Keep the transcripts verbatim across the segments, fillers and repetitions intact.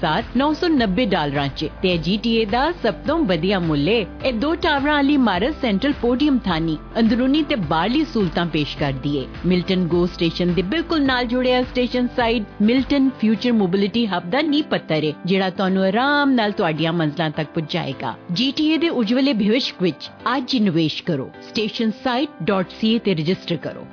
साथ नौ सौ नब्बे ਡਾਲਰਾਂ 'ਚ ਤੇ G T A ਦਾ ਸਭ ਤੋਂ ਵਧੀਆ ਮੁੱਲ ਏ। ਇਹ ਦੋ ਟਾਵਰਾਂ ਵਾਲੀ ਇਮਾਰਤ ਸੈਂਟਰਲ ਪੋਡੀਅਮ ਥਾਨੀ ਅੰਦਰੂਨੀ ਤੇ ਬਾਹਰਲੀ ਸਹੂਲਤਾਂ ਪੇਸ਼ ਕਰਦੀ ਏ। ਮਿਲਟਨ ਗੋ ਸਟੇਸ਼ਨ ਦੇ ਬਿਲਕੁਲ ਨਾਲ ਜੁੜਿਆ Station Site Milton future mobility hub ਦਾ ਨੀਂਹ ਪੱਥਰ ਏ, ਜਿਹੜਾ ਤੁਹਾਨੂੰ ਆਰਾਮ ਨਾਲ ਤੁਹਾਡੀਆਂ ਮੰਜ਼ਲਾਂ ਤੱਕ ਪਹੁੰਚਾਏਗਾ। G T A ਦੇ ਉਜਵਲੇ ਭਵਿੱਖ ਵਿੱਚ ਅੱਜ ਹੀ ਨਿਵੇਸ਼ ਕਰੋ। Station Site dot C A ਤੇ ਰਜਿਸਟਰ ਕਰੋ।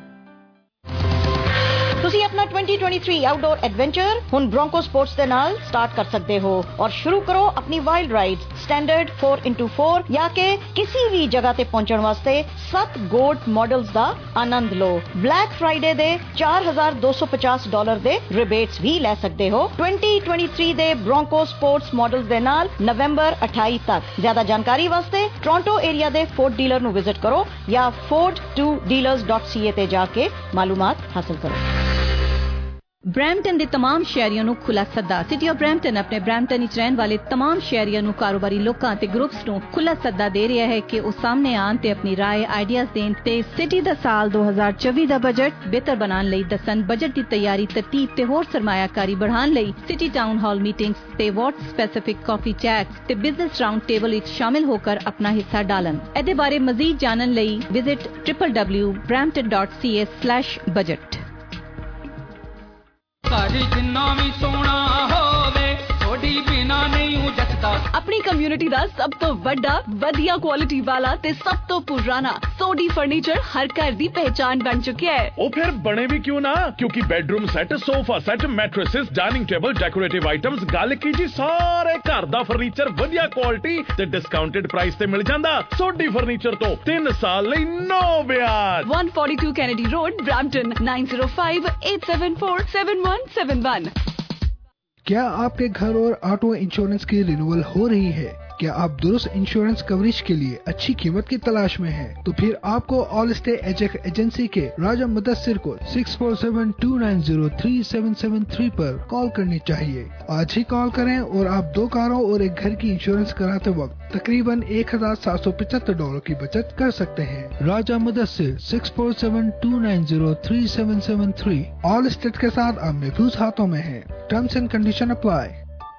ਤੁਸੀਂ ਆਪਣਾ twenty twenty-three ਆਊਟਡੋਰ ਐਡਵੈਂਚਰ ਹੁਣ ਬ੍ਰੋਂਕੋ ਸਪੋਰਟਸ ਦੇ ਨਾਲ ਸਟਾਰਟ ਕਰ ਸਕਦੇ ਹੋ ਔਰ ਸ਼ੁਰੂ ਕਰੋ ਆਪਣੀ wild ride standard four into four ਜਾਂ ਕਿ ਕਿਸੇ ਵੀ ਜਗ੍ਹਾ ਤੇ ਪਹੁੰਚਣ ਵਾਸਤੇ ਸੱਤ ਗੋਲਡ ਮਾਡਲਸ ਦਾ ਆਨੰਦ ਲਓ। ਬਲੈਕ ਫਰਾਈਡੇ ਦੇ four thousand two hundred fifty dollar ਦੇ ਰਿਬੇਟਸ ਵੀ ਲੈ ਸਕਦੇ ਹੋ twenty twenty-three ਦੇ ਬ੍ਰੋਂਕੋ ਸਪੋਰਟਸ ਮਾਡਲਸ ਦੇ ਨਾਲ ਨਵੰਬਰ twenty-eight ਤੱਕ। ਜ਼ਿਆਦਾ ਜਾਣਕਾਰੀ ਵਾਸਤੇ ਟੋਰਾਂਟੋ ਏਰੀਆ ਦੇ ਫੋਰਡ ਡੀਲਰ ਨੂੰ ਵਿਜ਼ਿਟ ਕਰੋ ਜਾਂ ford two dealers dot c a ਤੇ ਜਾ ਕੇ ਮਾਲੂਮਾਤ ਹਾਸਲ ਕਰੋ। ਬਰੈਂਪਟਨ ਦੇ तमाम ਸ਼ਹਿਰੀਆਂ ਨੂੰ ਖੁੱਲਾ ਸੱਦਾ। ਸਿਟੀ ਆਫ ਬਰੈਂਪਟਨ ਆਪਣੇ ਬਰੈਂਪਟਨ ਵਿੱਚ ਰਹਿਣ ਵਾਲੇ तमाम ਸ਼ਹਿਰੀਆਂ ਨੂੰ ਕਾਰੋਬਾਰੀ ਲੋਕਾਂ ਤੇ ਗਰੁੱਪਸ ਨੂੰ ਖੁੱਲਾ ਸੱਦਾ ਦੇ ਰਿਹਾ ਹੈ ਕਿ ਉਹ ਸਾਹਮਣੇ ਆਉਣ ਤੇ ਆਪਣੀ ਰਾਏ ਆਈਡੀਆਜ਼ ਦੇਣ ਤੇ ਸਿਟੀ ਦਾ ਸਾਲ ਦੋ ਹਜ਼ਾਰ ਚੌਵੀ ਦਾ ਬਜਟ ਬਿਹਤਰ ਬਣਾਉਣ ਲਈ ਦੱਸਣ। ਬਜਟ ਦੀ ਤਿਆਰੀ ਤਰਤੀਬ ਤੇ ਹੋਰ ਸਰਮਾਇਆਕਾਰੀ बढ़ाਉਣ ਲਈ ਸਿਟੀ ਟਾਊਨ ਹਾਲ ਮੀਟਿੰਗਸ ਤੇ ਵਾਰਡ ਸਪੈਸੀਫਿਕ ਕਾਫੀ ਚੈਟਸ ਤੇ ਬਿਜ਼ਨਸ ਰਾਉਂਡ ਟੇਬਲ ਵਿੱਚ ਸ਼ਾਮਿਲ ਹੋ ਕਰ ਆਪਣਾ ਹਿੱਸਾ ਡਾਲਣ। ਇਹਦੇ ਬਾਰੇ ਮਜ਼ੀਦ ਜਾਣਨ ਲਈ visit w w w dot brampton dot c a slash budget। ਸਾਡੀ ਜਿੰਨਾ ਵੀ ਸੋਹਣਾ ਹੋਵੇ ਥੋੜੀ ਬਿਨਾ ਨਹੀਂ ਉਹ ਜੱਟਦਾ। ਆਪਣੀ ਕਮਿਊਨਿਟੀ ਦਾ ਸਭ ਤੋਂ ਵੱਡਾ ਵਧੀਆ ਕੁਆਲਿਟੀ ਵਾਲਾ ਤੇ ਸਭ ਤੋਂ ਪੁਰਾਣਾ ਸੋਡੀ ਫਰਨੀਚਰ ਹਰ ਘਰ ਦੀ ਪਹਿਚਾਨ ਬਣ ਚੁੱਕਿਆ ਹੈ। ਉਹ ਫਿਰ ਬਣੇ ਵੀ ਕਿਉਂ ਨਾ, ਕਿਉਂਕਿ bedroom set, sofa set, mattresses, dining table, decorative items, ਗੱਲ ਕੀ ਜੀ ਸਾਰੇ ਘਰ ਦਾ ਫਰਨੀਚਰ ਵਧੀਆ ਕੁਆਲਿਟੀ ਤੇ ਡਿਸਕਾਊਂਟਡ ਪ੍ਰਾਈਸ ਤੇ ਮਿਲ ਜਾਂਦਾ। ਸੋਡੀ ਫਰਨੀਚਰ ਤੋਂ ਤਿੰਨ ਸਾਲ ਲਈ ਨੋ ਵਿਆਜ। one forty-two Kennedy Road, Brampton nine zero five eight seven four seven one seven one। क्या आपके घर और ऑटो इंश्योरेंस की रिन्यूअल हो रही है? क्या आप दुरुस्त इंश्योरेंस कवरेज के लिए अच्छी कीमत की तलाश में हैं? तो फिर आपको ऑल स्टेट एजेक एजेंसी के राजा मुदस्सिर को six four seven two nine zero three seven seven three पर कॉल करनी चाहिए। आज ही कॉल करें और आप दो कारों और एक घर की इंश्योरेंस कराते वक्त तकरीबन एक हजार सात सौ पचहत्तर डॉलर की बचत कर सकते हैं। Raja Mudassir six four seven two nine zero three seven seven three। Allstate के साथ आप महफूज हाथों में हैं। Terms and condition apply.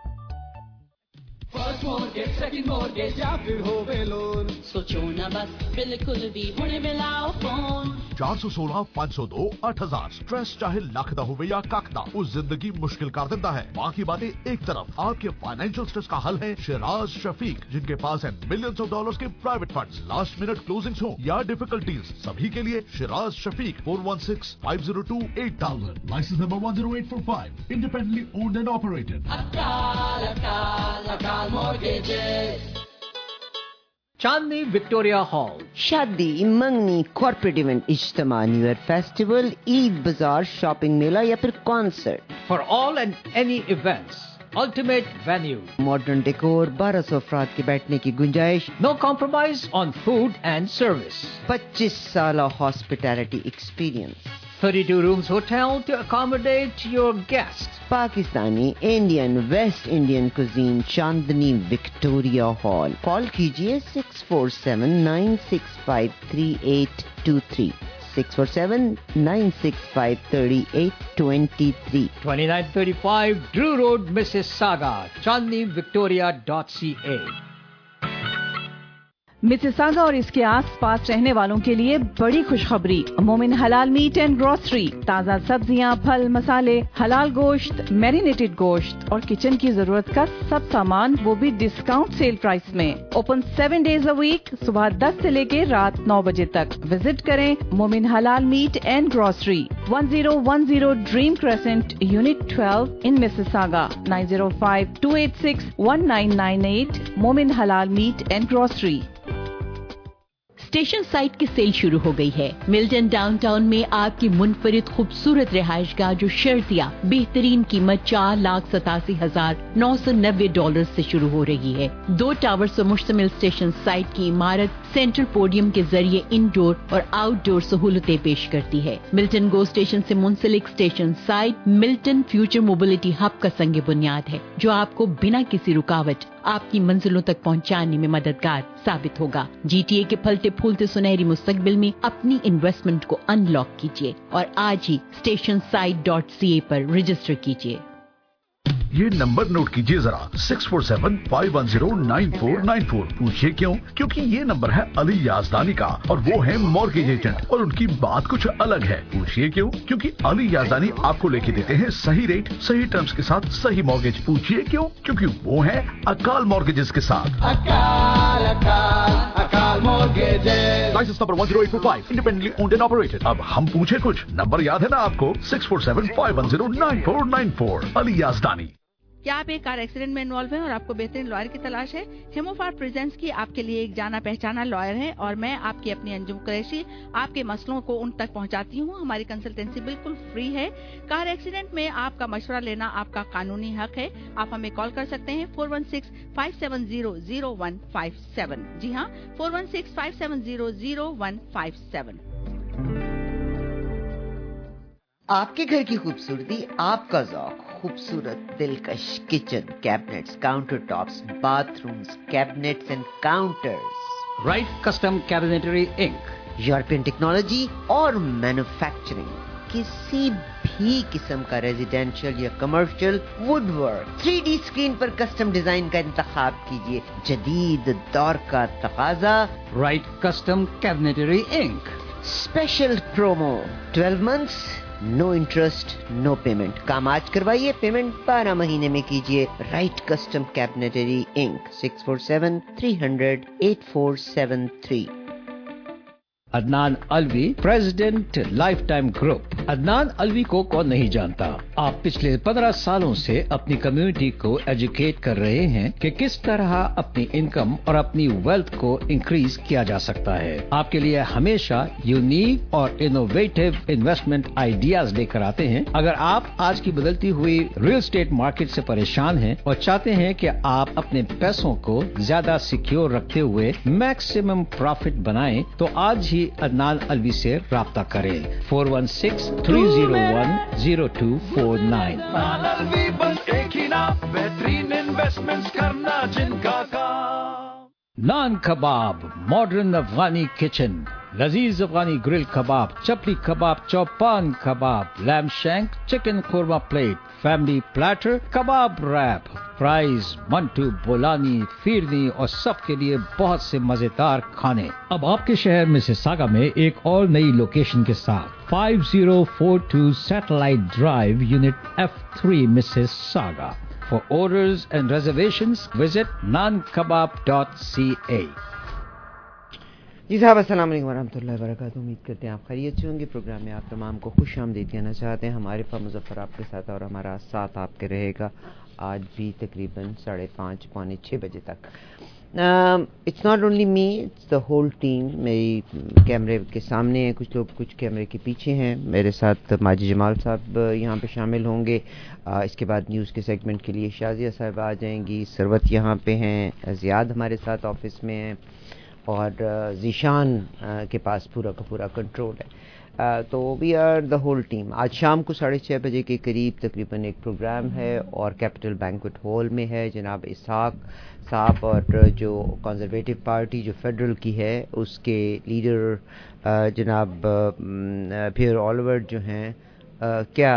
First mortgage, second mortgage या फिर होवे लोन, सोचो ना बस बिल्कुल भी हुणे मिलाओ फोन। चार सौ सोलह पाँच सौ दो आठ हजार। स्ट्रेस चाहे लख दा होवे या कख दा, उस जिंदगी मुश्किल कर देता है। बाकी बातें एक तरफ, आपके फाइनेंशियल स्ट्रेस का हल है शिराज शफीक, जिनके पास है मिलियंस ऑफ डॉलर्स के private funds. Last minute closings हो या डिफिकल्टीज, सभी के लिए Shiraz Shafiq four one six five zero two eight thousand। License number one zero eight four five। Independently owned and operated. Akal Akal Akal mortgages. Chandni Victoria Hall. शादी, मंगनी, corporate event, इज्तिमा, new year festival, Eid बाजार, shopping मेला या फिर concert. For all and any events, ultimate venue. Modern decor, बारह सौ अफराद के बैठने की गुंजाइश। No compromise on food and service. पच्चीस साल hospitality experience. thirty-two rooms hotel to accommodate your guests. Pakistani, Indian, West Indian cuisine, Chandni Victoria Hall. Call कीजिए six four seven nine six five three eight two three six four seven nine six five three eight two three। twenty-nine thirty-five Drew Road, Mississauga, chandni victoria dot c a। Mississauga और इसके आस-पास रहने वालों के लिए बड़ी खुशखबरी। मोमिन हलाल मीट एंड ग्रोसरी। ताज़ा सब्जियां, फल, मसाले, हलाल गोश्त, मैरिनेटेड गोश्त और किचन की जरूरत का सब सामान, वो भी डिस्काउंट सेल प्राइस में। Open seven days a week, सुबह दस से लेके रात नौ बजे तक। विजिट करें Momin Halal meat and grocery, one zero one zero Dream Crescent, Unit twelve in Mississauga, nine zero five two eight six one nine nine eight। Momin Halal meat and grocery. Station Site की sale शुरू हो गई है। मिल्टन डाउनटाउन में आपकी मुनफरिद खूबसूरत रिहाइशगाह जो शर्तिया बेहतरीन कीमत चार लाख सतासी हजार नौ सौ नब्बे डॉलर से शुरू हो रही है। दो टावर से मुश्तमिल स्टेशन साइट की इमारत सेंट्रल पोडियम के जरिए इंडोर और आउटडोर सहूलतें पेश करती है। मिल्टन गो स्टेशन से मुंसलिक Station Site Milton future mobility hub का संग बुनियाद है, जो आपको बिना किसी रुकावट आपकी मंजिलों तक पहुंचाने में मददगार साबित होगा। जीटीए के फलते फूलते सुनहरी मुस्तकबिल में अपनी इन्वेस्टमेंट को अनलॉक कीजिए और आज ही Station Site dot C A पर रजिस्टर कीजिए। ये नंबर नोट कीजिए जरा, six four seven five one zero nine four nine four. पूछिए क्यों? क्योंकि ये नंबर है अली याजदानी का और वो है मॉर्गेज एजेंट और उनकी बात कुछ अलग है। पूछिए क्यों? क्योंकि अली याजदानी आपको लेके देते हैं सही रेट, सही टर्म्स के साथ सही मॉर्गेज। पूछिए क्यों? क्योंकि वो है अकाल मॉर्गेजेस के साथ। Akal Akal Akal mortgages. License number one zero eight four five, independently owned and operated. अब हम पूछे कुछ, नंबर याद है ना आपको? Six four seven five one zero nine four nine four. Ali Yazdani. क्या आप एक कार एक्सीडेंट में इन्वॉल्व हैं और आपको बेहतरीन लॉयर की तलाश है? हेमोफार प्रेजेंस की आपके लिए एक जाना पहचाना लॉयर है और मैं आपकी अपनी अंजुम कुरैशी आपके मसलों को उन तक पहुंचाती हूं। हमारी कंसल्टेंसी बिल्कुल फ्री है। कार एक्सीडेंट में आपका मशवरा लेना आपका कानूनी हक है। आप हमें कॉल कर सकते हैं four one six five seven zero zero one five seven. जी हाँ, four one six five seven zero zero one five seven. आपके घर की खूबसूरती, आपका ज़ौक़, खूबसूरत दिलकश kitchen cabinets, counter tops, bathrooms, cabinets and counters. Right Custom Cabinetry Inc. European technology और मैन्युफैक्चरिंग, किसी भी किस्म का रेजिडेंशियल या commercial woodwork, three D screen पर कस्टम डिजाइन का इंतखाब कीजिए। जदीद दौर का तकाजा। Right Custom Cabinetry Inc. Special promo, twelve months no interest no payment. काम आज करवाइए, पेमेंट बारह महीने में कीजिए। Right Custom Cabinetry Inc, six four seven three hundred eight four seven three. Adnan Alvi, president Life Time Group. Adnan Alvi को कौन नहीं जानता? आप पिछले पंद्रह सालों से अपनी कम्युनिटी को एजुकेट कर रहे हैं कि किस तरह अपनी इनकम और अपनी वेल्थ को इंक्रीज किया जा सकता है। आपके लिए हमेशा यूनिक और इनोवेटिव इन्वेस्टमेंट आइडियाज लेकर आते हैं। अगर आप आज की बदलती हुई रियल एस्टेट मार्केट से परेशान हैं और चाहते हैं कि आप अपने पैसों को ज्यादा सिक्योर रखते हुए मैक्सिमम प्रॉफिट बनाएं, तो आज ही अदनान अलवी से राब्ता करें। Four one six three zero one zero two four nine. Alvi बस एक ही नाम, बेहतरीन इन्वेस्टमेंट्स करना जिनका काम। नान कबाब, मॉडर्न अफगानी किचन, लजीज अफगानी ग्रिल कबाब, चपली कबाब, चौपान कबाब, lamb shank, chicken korma plate, family platter, कबाब रैप, फ्राइज, मंटू, बोलानी, फिरनी और सबके लिए बहुत से मजेदार खाने। अब आपके शहर मिसिसागा में एक और नई लोकेशन के साथ five zero four two satellite drive, unit F three, Mississauga. For orders and reservations, visit naan kebab dot c a। जी साहब, अस्सलाम वालेकुम वरहमतुल्लाहि वबरकातुहू। उम्मीद करते हैं आप खैरियत से होंगे। प्रोग्राम में आप तमाम को खुश आमदीद कहना चाहते हैं। हमारे फा मुजफ्फर आपके साथ और हमारा साथ आपके रहेगा आज भी तकरीबन साढ़े पाँच पौने छः बजे तक। It's not only me, it's the whole team. मेरी कैमरे के सामने हैं कुछ लोग, कुछ कैमरे के पीछे हैं। मेरे साथ माजी जमाल साहब यहाँ पे शामिल होंगे। uh, इसके बाद न्यूज़ के सेगमेंट के लिए शाजिया साहब आ जाएंगी। सरवत यहाँ पे हैं, ज़ियाद हमारे साथ ऑफिस में हैं और ज़ीशान के पास पूरा का पूरा कंट्रोल है। तो we are the whole team. आज शाम को साढ़े छः बजे के करीब तकरीबन एक प्रोग्राम है और कैपिटल बैंक्वेट हॉल में है। जनाब इसहाक साहब और जो कंजर्वेटिव पार्टी जो फेडरल की है उसके लीडर जनाब पियर ओलिवर जो हैं, क्या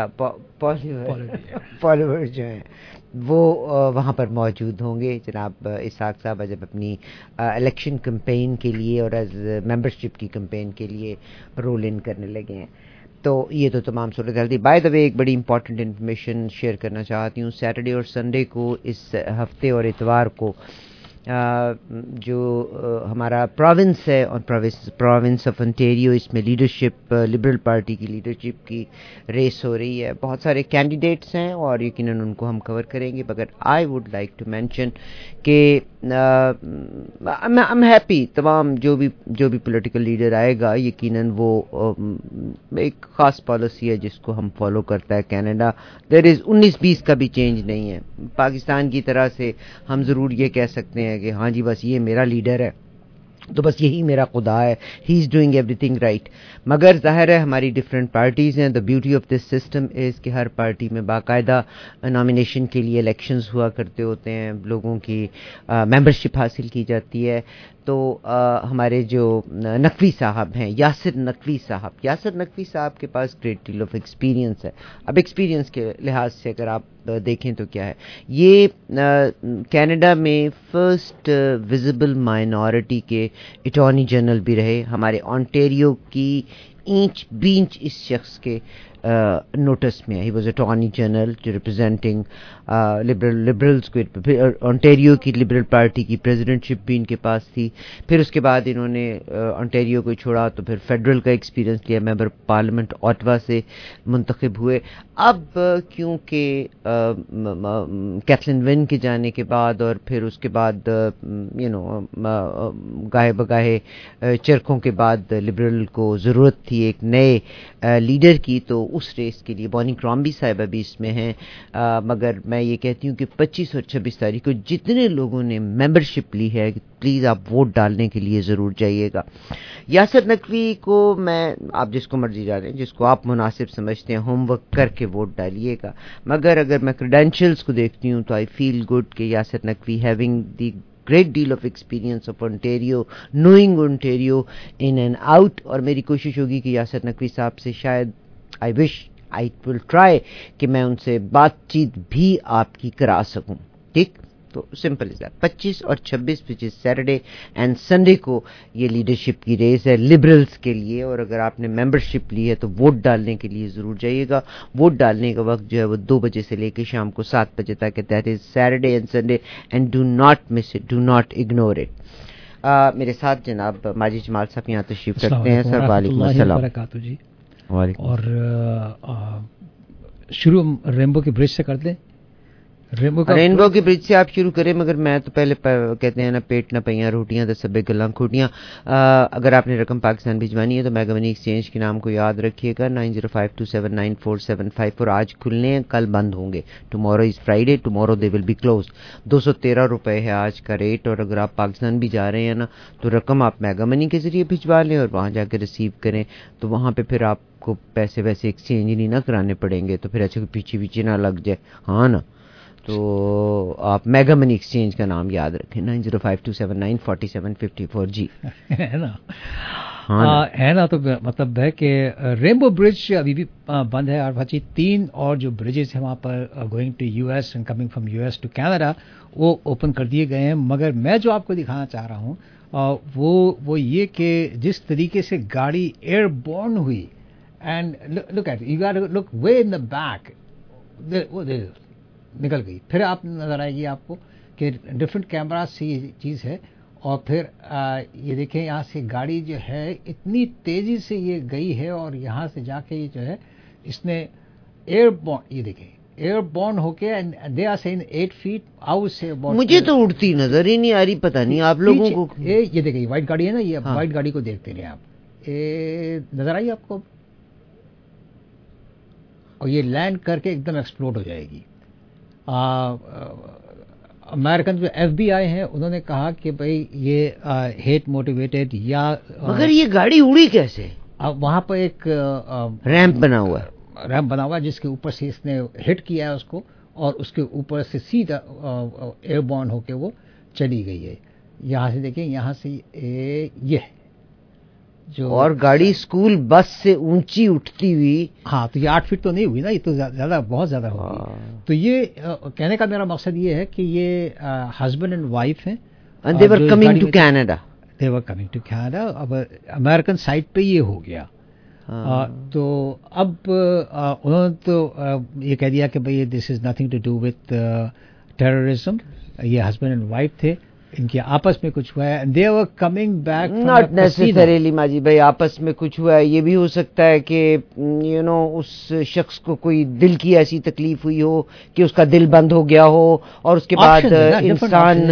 पॉलिवर जो हैं वो वहाँ पर मौजूद होंगे। जनाब इसहाक साहब जब अपनी इलेक्शन कैंपेन के लिए और एज मेंबरशिप की कैंपेन के लिए रोल इन करने लगे हैं। तो ये तो तमाम सूरत हाल थी। बाय द वे एक बड़ी इंपॉर्टेंट इन्फॉर्मेशन शेयर करना चाहती हूँ। सैटरडे और संडे को इस हफ्ते और इतवार को Uh, जो uh, हमारा प्रोविंस है और प्रोविंस ऑफ ओंटारियो, इसमें लीडरशिप लिबरल पार्टी की लीडरशिप की रेस हो रही है। बहुत सारे कैंडिडेट्स हैं और यकीनन उनको हम कवर करेंगे, मगर I would like to mention कि आई एम हैप्पी तमाम जो भी जो भी पॉलिटिकल लीडर आएगा यकीनन वो uh, एक ख़ास पॉलिसी है जिसको हम फॉलो करता है कनाडा। देयर इज़ उन्नीस बीस का भी चेंज नहीं है। पाकिस्तान की तरह से हम ज़रूर ये कह सकते हैं कि हाँ जी बस ये मेरा लीडर है तो बस यही मेरा खुदा है, he is doing everything right. मगर ज़ाहिर है हमारी डिफरेंट पार्टीज़ हैं। The beauty of this system is कि हर पार्टी में बाकायदा नॉमिनेशन के लिए इलेक्शंस हुआ करते होते हैं, लोगों की मेंबरशिप हासिल की जाती है। तो आ, हमारे जो नकवी साहब हैं, यासिर नकवी साहब यासिर नकवी साहब के पास ग्रेट डील ऑफ एक्सपीरियंस है। अब एक्सपीरियंस के लिहाज से अगर आप دیکھیں تو کیا ہے یہ کینیڈا میں فرسٹ ویزیبل مائنورٹی کے اٹارنی جنرل بھی رہے. ہمارے آنٹیریو کی اینچ بینچ اس شخص کے نوٹس میں. ہی واز اٹارنی جنرل جو ریپرزینٹنگ لبرل لبرلس کو. آنٹیریو کی لبرل پارٹی کی پریزیڈنٹ شپ بھی ان کے پاس تھی. پھر اس کے بعد انہوں نے آنٹیریو کو چھوڑا تو پھر فیڈرل کا ایکسپیرینس لیا. ممبر پارلیمنٹ اوٹوا سے منتخب ہوئے. اب کیونکہ کیتھلین ون کے جانے کے بعد اور پھر اس کے بعد یو نو گاہے بگاہے چرخوں کے بعد لبرل کو ضرورت تھی ایک نئے لیڈر کی, تو اس ریس کے لیے بونی کرامبی صاحبہ بھی اس میں ہیں. مگر میں یہ کہتی ہوں کہ پچیس اور چھبیس تاریخ کو جتنے لوگوں نے ممبرشپ لی ہے پلیز آپ ووٹ ڈالنے کے لیے ضرور جائیے گا. یاسر نقوی کو میں, آپ جس کو مرضی ڈالیں, جس کو آپ مناسب سمجھتے ہیں, ہوم ورک کر کے ووٹ ڈالیے گا. مگر اگر میں کریڈینشیلز کو دیکھتی ہوں تو آئی فیل گڈ کہ Yasir Naqvi having the great deal of experience of Ontario, knowing Ontario in and out, اور میری کوشش ہوگی کہ یاسر نقوی صاحب سے شاید I wish I will try کہ میں ان سے بات چیت بھی آپ کی کرا سکوں. ٹھیک, تو سمپل از دیٹ. پچیس اور چھبیس which is Saturday and Sunday کو یہ لیڈرشپ کی ریس ہے لبرلز کے لیے. اور اگر آپ نے ممبرشپ لی ہے تو ووٹ ڈالنے کے لیے ضرور جائیے گا. ووٹ ڈالنے کا وقت جو ہے وہ دو بجے سے لے کے شام کو سات بجے تک ہے. That is Saturday and Sunday and do not miss it, do not ignore it. میرے ساتھ جناب ماجد جمال صاحب یہاں تشریف رکھتے ہیں. سر وعلیکم السلام. جی وعلیکم. اور شروع ریمبو کے برج سے کر دیں. ریمبو کا رینبو کی برج سے آپ شروع کریں. مگر میں تو پہلے کہتے ہیں نا, پیٹ نہ پہیاں روٹیاں تو سبے گلاں کھوٹیاں. اگر آپ نے رقم پاکستان بھجوانی ہے تو میگا منی ایکسچینج کے نام کو یاد رکھیے گا, nine zero five two seven nine four seven five four. آج کھلنے ہیں, کل بند ہوں گے. Tomorrow is Friday, tomorrow they will be closed. دو سو تیرہ روپے ہے آج کا ریٹ. اور اگر آپ پاکستان بھی جا رہے ہیں نا تو رقم آپ میگا منی کے ذریعے بھجوا لیں اور وہاں جا کے ریسیو کریں. تو وہاں پہ پھر آپ کو پیسے ویسے ایکسچینج نہیں نہ کرانے پڑیں گے, تو پھر ایسے پیچھے پیچھے نہ لگ جائے. ہاں نا, تو آپ میگا منی ایکسچینج کا نام یاد رکھیں, nine zero five two seven nine forty seven fifty four. جی ہے نا, ہے نا. تو مطلب ہے کہ ریمبو برج ابھی بھی بند ہے. اور بچی تین اور جو برجز ہیں وہاں پر going to U S and coming from U S to Canada وہ اوپن کر دیے گئے ہیں. مگر میں جو آپ کو دکھانا چاہ رہا ہوں وہ وہ یہ کہ جس طریقے سے گاڑی ایئر بورن ہوئی, and look at you got look way in the back, نکل گئی. پھر آپ نظر آئے گی آپ کو کہ ڈفرینٹ کیمراز سے یہ چیز ہے. اور پھر یہ دیکھیں یہاں سے گاڑی جو ہے اتنی تیزی سے یہ گئی ہے اور یہاں سے جا کے یہ جو ہے اس نے ایئر بورن, یہ دیکھیں ایئر بورن ہو کے they are seeing eight feet out سے. مجھے تو اڑتی نظر ہی نہیں آ رہی, پتہ نہیں آپ لوگوں کو. یہ دیکھیں وائٹ گاڑی ہے نا, یہ وائٹ گاڑی کو دیکھتے رہے آپ, نظر آئی آپ کو, اور یہ لینڈ کر کے ایک دم ایکسپلوڈ ہو جائے گی. امریکن جو ایف بی آئی ہیں انہوں نے کہا کہ بھائی یہ ہیٹ موٹیویٹڈ یا, مگر یہ گاڑی اڑی کیسے؟ وہاں پہ ایک ریمپ بنا ہوا ہے, ریمپ بنا ہوا ہے جس کے اوپر سے اس نے ہٹ کیا ہے اس کو, اور اس کے اوپر سے سیدھا ایئر بورن ہو کے وہ چلی گئی ہے. یہاں سے دیکھیں, یہاں سے یہ جو, اور گاڑی اسکول بس سے اونچی اٹھتی ہوئی. ہاں, تو یہ آٹھ فٹ تو نہیں ہوئی نا, یہ تو زیادہ بہت زیادہ ہوگی. تو یہ کہنے کا میرا مقصد یہ ہے کہ یہ ہسبینڈ اینڈ وائف ہیں, and they were coming to Canada. they were coming to Canada. اب امریکن سائٹ پہ یہ ہو گیا. تو اب انہوں نے تو یہ کہہ دیا کہ بھائی this is nothing to do with terrorism. یہ ہسبینڈ اینڈ وائف تھے, ان کے آپس میں کچھ ہوا ہے. They were coming back, not necessarily ماجی بھائی آپس میں کچھ ہوا ہے. یہ بھی ہو سکتا ہے کہ یو نو اس شخص کو کوئی دل کی ایسی تکلیف ہوئی ہو کہ اس کا دل بند ہو گیا ہو, اور اس کے بعد انسان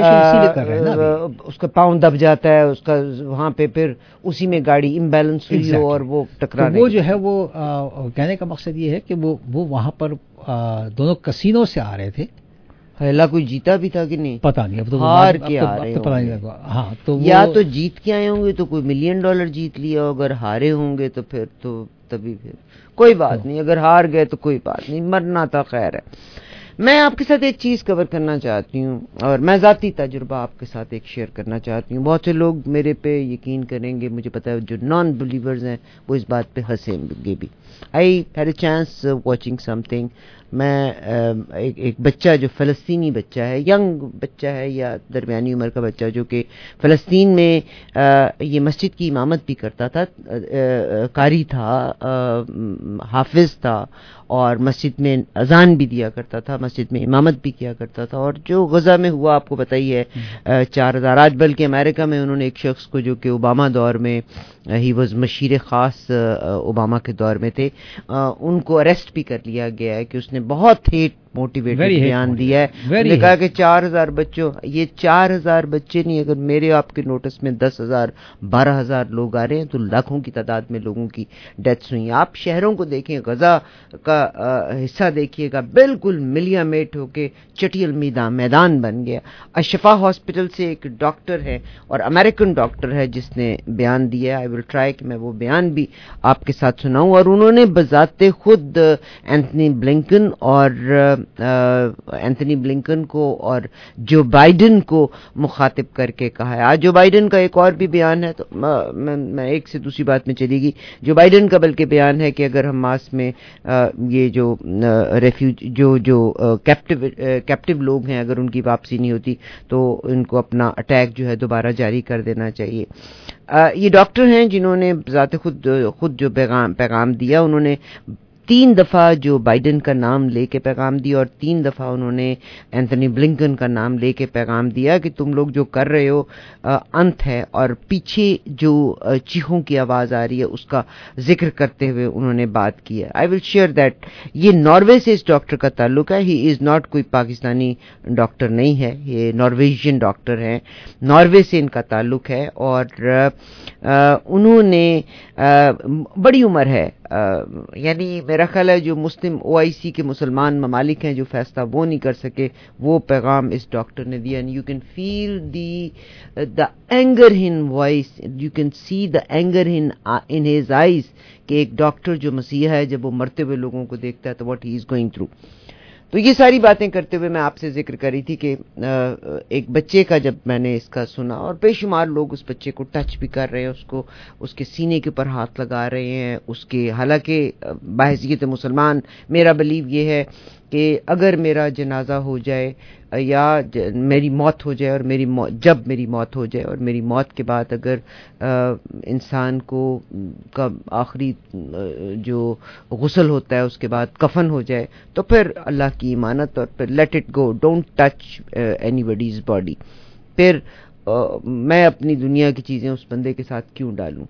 اس کا پاؤں دب جاتا ہے اس کا, وہاں پہ پھر اسی میں گاڑی امبیلنس ہوئی ہو اور وہ ٹکرانے. وہ جو ہے وہ کہنے کا مقصد یہ ہے کہ وہ وہ وہاں پر دونوں کسینوں سے آ رہے تھے. پہلا کوئی جیتا بھی تھا کہ نہیں پتا نہیں, اب تو ہار کے آ رہے پتا نہیں. ہاں, تو یا تو جیت کے آئے ہوں گے تو کوئی ملین ڈالر جیت لیا, اگر ہارے ہوں گے تو پھر تو تبھی پھر کوئی بات نہیں, اگر ہار گئے تو کوئی بات نہیں, مرنا تھا خیر ہے. میں آپ کے ساتھ ایک چیز کور کرنا چاہتی ہوں, اور میں ذاتی تجربہ آپ کے ساتھ ایک شیئر کرنا چاہتی ہوں. بہت سے لوگ میرے پہ یقین کریں گے, مجھے پتا ہے جو نان بلیورز ہیں وہ اس بات پہ ہنسیں گے بھی. I had a chance uh, watching something میں ایک ایک بچہ جو فلسطینی بچہ ہے, ینگ بچہ ہے یا درمیانی عمر کا بچہ, جو کہ فلسطین میں یہ مسجد کی امامت بھی کرتا تھا, قاری تھا, حافظ تھا, اور مسجد میں اذان بھی دیا کرتا تھا, مسجد میں امامت بھی کیا کرتا تھا. اور جو غزہ میں ہوا آپ کو پتہ ہی ہے, چار ہزار آج بلکہ امریکہ میں انہوں نے ایک شخص کو جو کہ اوباما دور میں, ہی واز مشیر خاص اوباما کے دور میں تھے, ان کو اریسٹ بھی کر لیا گیا ہے کہ اس نے بہت ہیٹ موٹیویٹڈ بیان دیا ہے. انہوں نے کہا کہ چار ہزار بچوں, یہ چار ہزار بچے نہیں, اگر میرے آپ کے نوٹس میں دس ہزار بارہ ہزار لوگ آ رہے ہیں تو لاکھوں کی تعداد میں لوگوں کی ڈیتھس ہوئی ہیں. آپ شہروں کو دیکھیں, غزہ کا حصہ دیکھیے گا, بالکل ملیا میٹ ہو کے چٹیل میدان میدان بن گیا. الشفا ہاسپٹل سے ایک ڈاکٹر ہے اور امریکن ڈاکٹر ہے جس نے بیان دیا, آئی ول ٹرائی کہ میں وہ بیان بھی آپ کے ساتھ سناؤں. اور انہوں نے بذات خود اینتھنی بلنکن اور اینتھنی بلنکن کو اور جو بائیڈن کو مخاطب کر کے کہا ہے. آج جو بائیڈن کا ایک اور بھی بیان ہے, تو میں ایک سے دوسری بات میں چلی گئی. جو بائیڈن کا بلکہ بیان ہے کہ اگر حماس میں یہ جو ریفیوج جو جو کیپٹیو کیپٹیو لوگ ہیں, اگر ان کی واپسی نہیں ہوتی تو ان کو اپنا اٹیک جو ہے دوبارہ جاری کر دینا چاہیے. یہ ڈاکٹر ہیں جنہوں نے ذات خود خود جو پیغام پیغام دیا, انہوں نے تین دفعہ جو بائیڈن کا نام لے کے پیغام دیا اور تین دفعہ انہوں نے اینتھنی بلنکن کا نام لے کے پیغام دیا کہ تم لوگ جو کر رہے ہو انت ہے. اور پیچھے جو چیخوں کی آواز آ رہی ہے اس کا ذکر کرتے ہوئے انہوں نے بات کی ہے. I will share that. یہ ناروے سے اس ڈاکٹر کا تعلق ہے. ہی از ناٹ کوئی پاکستانی ڈاکٹر نہیں ہے, یہ نارویجین ڈاکٹر ہیں, ناروے سے ان کا تعلق ہے. اور انہوں نے بڑی عمر ہے, یعنی میرا خیال ہے جو مسلم او آئی سی کے مسلمان ممالک ہیں جو فیصلہ وہ نہیں کر سکے, وہ پیغام اس ڈاکٹر نے دیا. And you can feel the the anger in voice, you can see the anger in in his eyes, کہ ایک ڈاکٹر جو مسیحا ہے جب وہ مرتے ہوئے لوگوں کو دیکھتا ہے تو what he is going through. تو یہ ساری باتیں کرتے ہوئے میں آپ سے ذکر کر رہی تھی کہ ایک بچے کا جب میں نے اس کا سنا, اور بے شمار لوگ اس بچے کو ٹچ بھی کر رہے ہیں, اس کو اس کے سینے کے اوپر ہاتھ لگا رہے ہیں, اس کے, حالانکہ بحیثیت مسلمان میرا بلیو یہ ہے کہ اگر میرا جنازہ ہو جائے یا میری موت ہو جائے, اور میری موت جب میری موت ہو جائے اور میری موت کے بعد اگر انسان کو کا آخری جو غسل ہوتا ہے اس کے بعد کفن ہو جائے تو پھر اللہ کی امانت, اور پھر let it go, don't touch any bodies body. پھر میں اپنی دنیا کی چیزیں اس بندے کے ساتھ کیوں ڈالوں.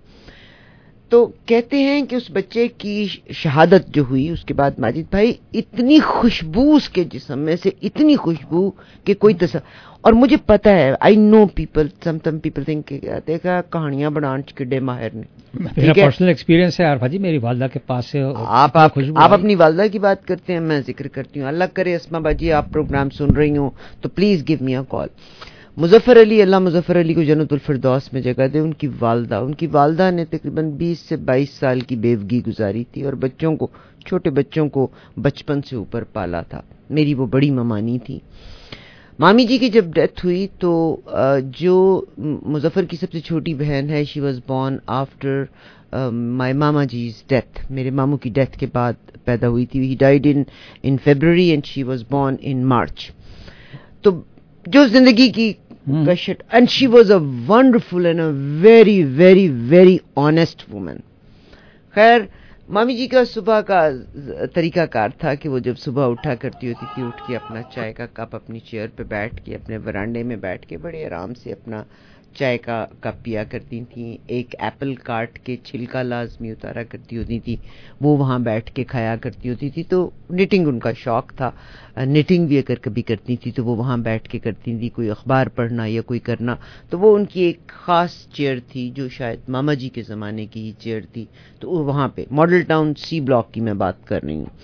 تو کہتے ہیں کہ اس بچے کی شہادت جو ہوئی اس کے بعد ماجد بھائی اتنی خوشبو اس کے جسم میں سے, اتنی خوشبو کہ کوئی تصور. اور مجھے پتا ہے, I know people, some some people think کہ دیکھا کہانیاں بنان چکڑے ماہر نے. میرا پرسنل ایکسپیرینس ہے عارفہ جی, میری والدہ کے پاس سے. آپ آپ آپ اپنی والدہ کی بات کرتے ہیں, میں ذکر کرتی ہوں. اللہ کرے اسما باجی آپ پروگرام سن رہی ہوں تو please give me a call. Muzaffar Ali, Allah Muzaffar Ali کو جنت الفردوس میں جگہ دے, ان کی والدہ ان کی والدہ نے تقریباً بیس سے بائیس سال کی بیوگی گزاری تھی اور بچوں کو, چھوٹے بچوں کو بچپن سے اوپر پالا تھا. میری وہ بڑی ممانی تھی. مامی جی کی جب ڈیتھ ہوئی تو جو مظفر کی سب سے چھوٹی بہن ہے, she was born after my ماما جیز ڈیتھ, میرے ماموں کی ڈیتھ کے بعد پیدا ہوئی تھی. He died in in February and she was born in March. تو جو زندگی کی کشٹ, and she was a wonderful and a very very very honest woman. خیر, مامی جی کا صبح کا طریقہ کار تھا کہ وہ جب صبح اٹھا کرتی ہوتی تھی, اٹھ کے اپنا چائے کا کپ اپنی چیئر پہ بیٹھ کے, اپنے ورانڈے میں بیٹھ کے بڑے آرام سے اپنا چائے کا کپ پیا کرتی تھیں. ایک ایپل کاٹ کے چھلکا لازمی اتارا کرتی ہوتی تھی, وہ وہاں بیٹھ کے کھایا کرتی ہوتی تھی. تو نیٹنگ ان کا شوق تھا, نیٹنگ بھی اگر کبھی کرتی تھی تو وہ وہاں بیٹھ کے کرتی تھی, کوئی اخبار پڑھنا یا کوئی کرنا. تو وہ ان کی ایک خاص چیئر تھی جو شاید ماما جی کے زمانے کی ہی چیئر تھی. تو وہ وہاں پہ ماڈل ٹاؤن سی بلاک کی میں بات کر رہی ہوں.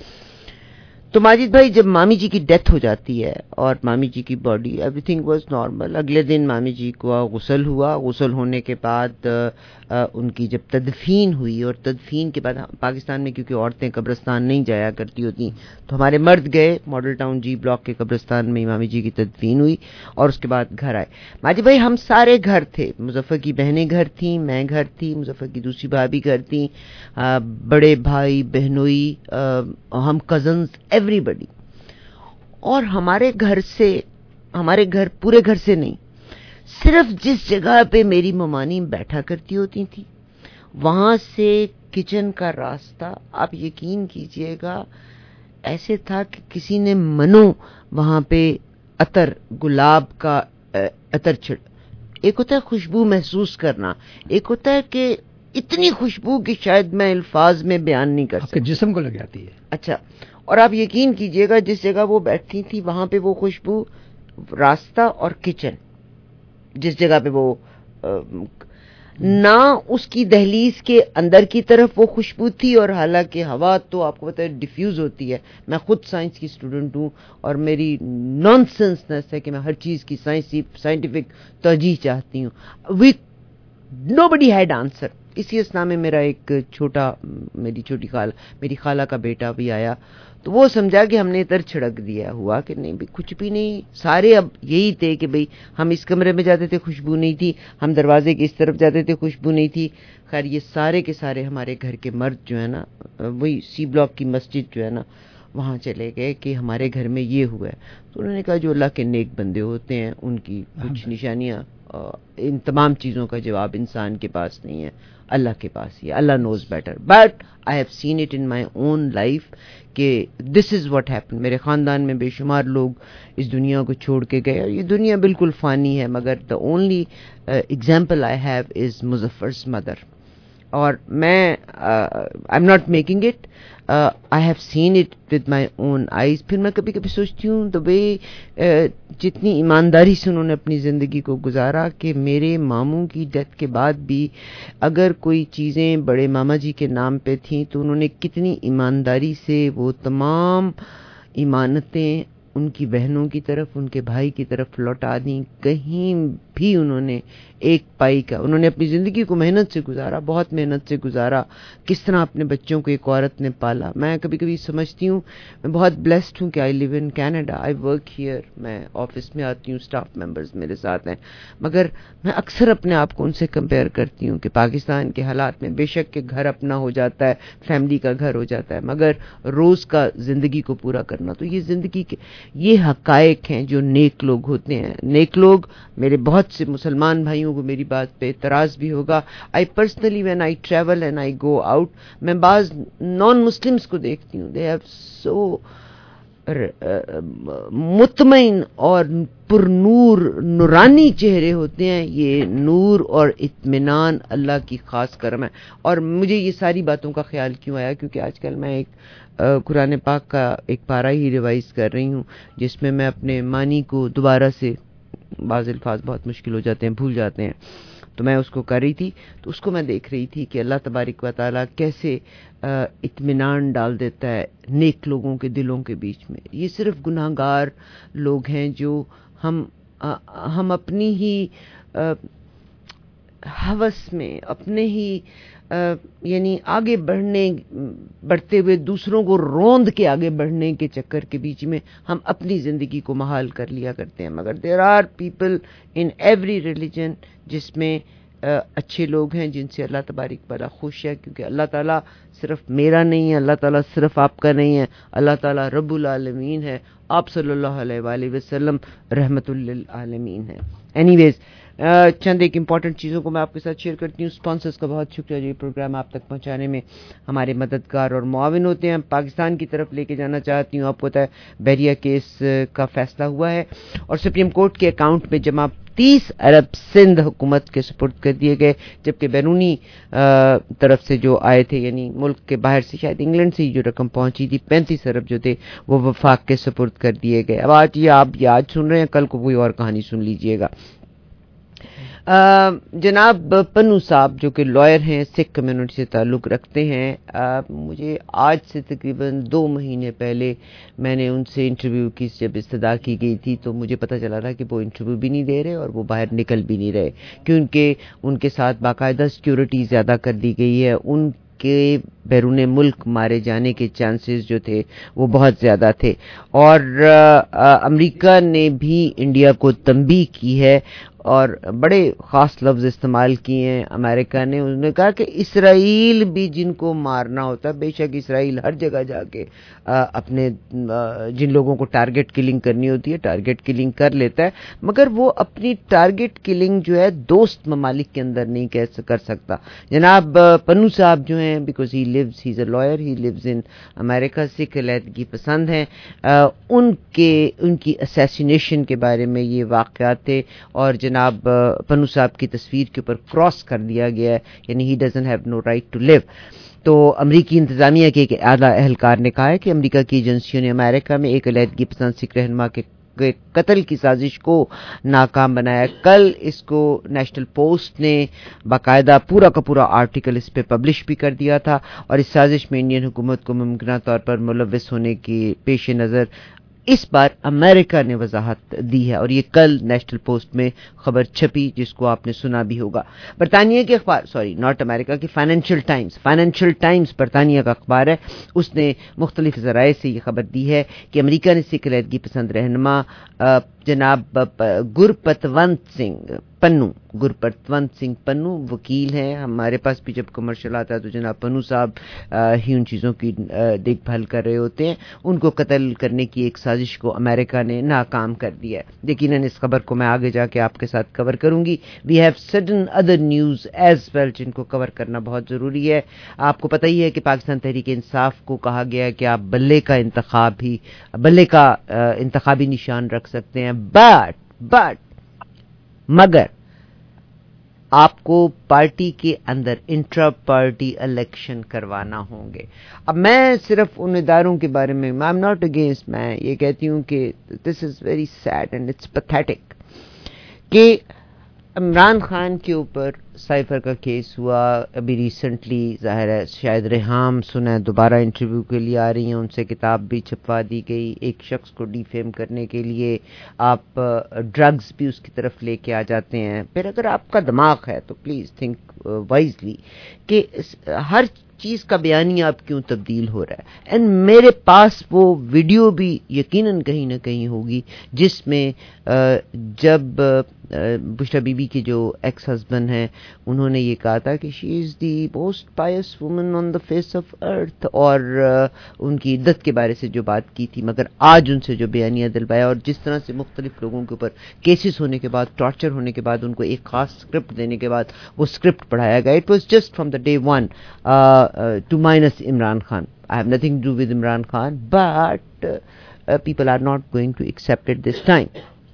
تو ماجد بھائی جب مامی جی کی ڈیتھ ہو جاتی ہے اور مامی جی کی body, everything was normal. اگلے دن مامی جی کو غسل ہوا. غسل ہونے کے بعد ان کی جب تدفین ہوئی, اور تدفین کے بعد پاکستان میں کیونکہ عورتیں قبرستان نہیں جایا کرتی ہوتی تو ہمارے مرد گئے ماڈل ٹاؤن جی بلاک کے قبرستان میں, مامی جی کی تدفین ہوئی اور اس کے بعد گھر آئے. ماجد بھائی ہم سارے گھر تھے, مظفر کی بہنیں گھر تھیں, میں گھر تھی, مظفر کی دوسری بھابھی گھر تھیں, بڑے بھائی بہنوئی, ہم کزنز, everybody. اور ہمارے گھر سے, ہمارے گھر پورے گھر سے نہیں, صرف جس جگہ پہ میری ممانی بیٹھا کرتی ہوتی تھی وہاں سے کچن کا راستہ آپ یقین کیجئے گا ایسے تھا کہ کسی نے منو وہاں پہ عطر, گلاب کا عطر چھڑ, ایک ہوتا ہے خوشبو محسوس کرنا, ایک ہوتا ہے کہ اتنی خوشبو کہ شاید میں الفاظ میں بیان نہیں کر سکتا, جسم کو لگ جاتی ہے. اچھا, اور آپ یقین کیجئے گا جس جگہ وہ بیٹھتی تھی وہاں پہ وہ خوشبو, راستہ اور کچن, جس جگہ پہ وہ نہ اس کی دہلیز کے اندر کی طرف وہ خوشبو تھی, اور حالانکہ ہوا تو آپ کو پتہ ہے ڈیفیوز ہوتی ہے. میں خود سائنس کی اسٹوڈنٹ ہوں اور میری نان سینسنس ہے کہ میں ہر چیز کی سائنسی سائنٹیفک توجیہ چاہتی ہوں. We nobody had answer. اسی اسنا میں میرا ایک چھوٹا, میری چھوٹی خالہ, میری خالہ کا بیٹا بھی آیا, تو وہ سمجھا کہ ہم نے اتر چھڑک دیا. ہوا کہ نہیں بھی کچھ بھی نہیں, سارے اب یہی تھے کہ بھئی ہم اس کمرے میں جاتے تھے خوشبو نہیں تھی, ہم دروازے کی اس طرف جاتے تھے خوشبو نہیں تھی. خیر یہ سارے کے سارے ہمارے گھر کے مرد جو ہے نا, وہی سی بلاک کی مسجد جو ہے نا, وہاں چلے گئے کہ ہمارے گھر میں یہ ہوا ہے. تو انہوں نے کہا جو اللہ کے نیک بندے ہوتے ہیں ان کی کچھ نشانیاں, ان تمام چیزوں کا جواب انسان کے پاس نہیں ہے, اللہ کے پاس ہی. Allah knows better, but I have seen it in my own life کہ دس از واٹ ہیپن. میرے خاندان میں بے شمار لوگ اس دنیا کو چھوڑ کے گئے, اور یہ دنیا بالکل فانی ہے, مگر the only example I have is Muzaffar's mother. اور میں I am not making it, I have seen it with my own eyes. پھر میں کبھی کبھی سوچتی ہوں دا وے جتنی ایمانداری سے انہوں نے اپنی زندگی کو گزارا, کہ میرے ماموں کی ڈیتھ کے بعد بھی اگر کوئی چیزیں بڑے ماما جی کے نام پہ تھیں تو انہوں نے کتنی ایمانداری سے وہ تمام ایمانتیں ان کی بہنوں کی طرف, ان کے بھائی کی طرف لوٹا دیں. کہیں بھی انہوں نے ایک پائی کا, انہوں نے اپنی زندگی کو محنت سے گزارا, بہت محنت سے گزارا. کس طرح اپنے بچوں کو ایک عورت نے پالا. میں کبھی کبھی سمجھتی ہوں میں بہت بلیسڈ ہوں کہ I live in Canada, I work here. میں آفس میں آتی ہوں, اسٹاف ممبرز میرے ساتھ ہیں, مگر میں اکثر اپنے آپ کو ان سے کمپیئر کرتی ہوں کہ پاکستان کے حالات میں بے شک کہ گھر اپنا ہو جاتا ہے, فیملی کا گھر ہو جاتا ہے, مگر روز کا زندگی کو پورا کرنا, تو یہ زندگی کے یہ حقائق ہیں جو نیک لوگ ہوتے ہیں. نیک لوگ, میرے بہت سے مسلمان بھائیوں کو میری بات پہ اعتراض بھی ہوگا. I personally when I travel and I go out, میں بعض نان مسلمس کو دیکھتی ہوں, دے ہیو سو مطمئن اور پر نور نورانی چہرے ہوتے ہیں. یہ نور اور اطمینان اللہ کی خاص کرم ہے. اور مجھے یہ ساری باتوں کا خیال کیوں آیا, کیونکہ آج کل میں ایک قرآن پاک کا ایک پارہ ہی ریوائز کر رہی ہوں, جس میں میں اپنے معنی کو دوبارہ سے, بعض الفاظ بہت مشکل ہو جاتے ہیں, بھول جاتے ہیں, تو میں اس کو کر رہی تھی. تو اس کو میں دیکھ رہی تھی کہ اللہ تبارک و تعالیٰ کیسے اطمینان ڈال دیتا ہے نیک لوگوں کے دلوں کے بیچ میں. یہ صرف گناہ گار لوگ ہیں جو ہم ہم اپنی ہی ہوس میں, اپنے ہی یعنی آگے بڑھنے بڑھتے ہوئے دوسروں کو روند کے آگے بڑھنے کے چکر کے بیچ میں ہم اپنی زندگی کو محال کر لیا کرتے ہیں. مگر there are people in every religion جس میں اچھے لوگ ہیں, جن سے اللہ تبارک بڑا خوش ہے, کیونکہ اللہ تعالیٰ صرف میرا نہیں ہے, اللہ تعالیٰ صرف آپ کا نہیں ہے, اللہ تعالیٰ رب العالمین ہے, آپ صلی اللہ علیہ وآلہ وسلم رحمت للعالمین ہے. اینی ویز, چند ایک امپورٹنٹ چیزوں کو میں آپ کے ساتھ شیئر کرتی ہوں. اسپانسرز کا بہت شکریہ جو یہ پروگرام آپ تک پہنچانے میں ہمارے مددگار اور معاون ہوتے ہیں. پاکستان کی طرف لے کے جانا چاہتی ہوں. آپ کو پتہ ہے بحریہ کیس کا فیصلہ ہوا ہے اور سپریم کورٹ کے اکاؤنٹ میں جمع تیس ارب سندھ حکومت کے سپرد کر دیے گئے, جبکہ بیرونی طرف سے جو آئے تھے, یعنی ملک کے باہر سے, شاید انگلینڈ سے ہی جو رقم پہنچی تھی, پینتیس ارب جو تھے وہ وفاق کے سپرد کر دیے گئے. اب آج یہ آپ یاد سن رہے ہیں, کل کو کوئی اور کہانی سن لیجئے گا. آ, جناب پنو صاحب جو کہ لائر ہیں, سکھ کمیونٹی سے تعلق رکھتے ہیں, آ, مجھے آج سے تقریباً دو مہینے پہلے میں نے ان سے انٹرویو کی, جب استدعا کی گئی تھی تو مجھے پتہ چلا تھا کہ وہ انٹرویو بھی نہیں دے رہے اور وہ باہر نکل بھی نہیں رہے, کیونکہ ان کے ساتھ باقاعدہ سیکیورٹی زیادہ کر دی گئی ہے. ان کے بیرون ملک مارے جانے کے چانسز جو تھے وہ بہت زیادہ تھے, اور آ, امریکہ نے بھی انڈیا کو تنبیہ کی ہے اور بڑے خاص لفظ استعمال کیے ہیں امریکہ نے. انہوں نے کہا کہ اسرائیل بھی جن کو مارنا ہوتا ہے، بے شک اسرائیل ہر جگہ جا کے اپنے جن لوگوں کو ٹارگٹ کلنگ کرنی ہوتی ہے ٹارگٹ کلنگ کر لیتا ہے، مگر وہ اپنی ٹارگٹ کلنگ جو ہے دوست ممالک کے اندر نہیں کر سکتا. جناب پنو صاحب جو ہیں، because he lives he is a liar, he lives in America, Sikh علیحدگی پسند ہیں، ان کے ان کی اسیسینیشن کے بارے میں یہ واقعات تھے، اور جناب پنو صاحب کی تصویر کے اوپر کراس کر دیا گیا ہے، یعنی he doesn't have no right to live. تو امریکی انتظامیہ کے ایک اعلیٰ اہلکار نے کہا ہے کہ امریکہ کی ایجنسیوں نے امریکہ میں ایک علیحدگی پسند سکھ رہنما کے قتل کی سازش کو ناکام بنایا. کل اس کو نیشنل پوسٹ نے باقاعدہ پورا کا پورا آرٹیکل اس پہ پبلش بھی کر دیا تھا، اور اس سازش میں انڈین حکومت کو ممکنہ طور پر ملوث ہونے کے پیش نظر اس بار امریکہ نے وضاحت دی ہے، اور یہ کل نیشنل پوسٹ میں خبر چھپی جس کو آپ نے سنا بھی ہوگا. برطانیہ کے اخبار سوری ناٹ امریکہ کی فائنینشیل ٹائمز فائنینشیل ٹائمز برطانیہ کا اخبار ہے، اس نے مختلف ذرائع سے یہ خبر دی ہے کہ امریکہ نے سکھ علیحدگی پسند رہنما جناب گرپتونت سنگھ پنو گرپتونت سنگھ پنو وکیل ہیں. ہمارے پاس بھی جب کمرشل آتا ہے تو جناب پنو صاحب ہی ان چیزوں کی دیکھ بھال کر رہے ہوتے ہیں. ان کو قتل کرنے کی ایک سازش کو امریکہ نے ناکام کر دیا ہے. یقیناً اس خبر کو میں آگے جا کے آپ کے ساتھ کور کروں گی. We have sudden other news as well جن کو کور کرنا بہت ضروری ہے. آپ کو پتہ ہی ہے کہ پاکستان تحریک انصاف کو کہا گیا ہے کہ آپ بلے کا انتخاب ہی بلے کا انتخابی نشان رکھ سکتے ہیں، بٹ بٹ مگر آپ کو پارٹی کے اندر انٹرا پارٹی الیکشن کروانا ہوں گے. اب میں صرف ان اداروں کے بارے میں آئی ایم ناٹ اگینسٹ، میں یہ کہتی ہوں کہ this is very sad and it's pathetic کہ عمران خان کے اوپر سائفر کا کیس ہوا. ابھی ریسنٹلی ظاہر ہے شاید ریحام سنیں دوبارہ انٹرویو کے لیے آ رہی ہیں، ان سے کتاب بھی چھپوا دی گئی. ایک شخص کو ڈی فیم کرنے کے لیے آپ ڈرگز بھی اس کی طرف لے کے آ جاتے ہیں. پھر اگر آپ کا دماغ ہے تو پلیز تھنک وائزلی کہ ہر چیز کا بیانی آپ کیوں تبدیل ہو رہا ہے. اینڈ میرے پاس وہ ویڈیو بھی یقیناً کہیں نہ کہیں ہوگی جس میں جب بشرا بی بی کے جو ایکس ہسبینڈ ہیں انہوں نے یہ کہا تھا کہ she is the most pious woman on the face of earth, اور ان کی عدت کے بارے سے جو بات کی تھی، مگر آج ان سے جو بیانیہ دلوایا اور جس طرح سے مختلف لوگوں کے اوپر کیسز ہونے کے بعد، ٹارچر ہونے کے بعد، ان کو ایک خاص اسکرپٹ دینے کے بعد وہ اسکرپٹ پڑھایا گیا. It was just from the day one to minus Imran Khan. I have nothing to do with Imran Khan, but uh, uh, people are not going to accept it this time.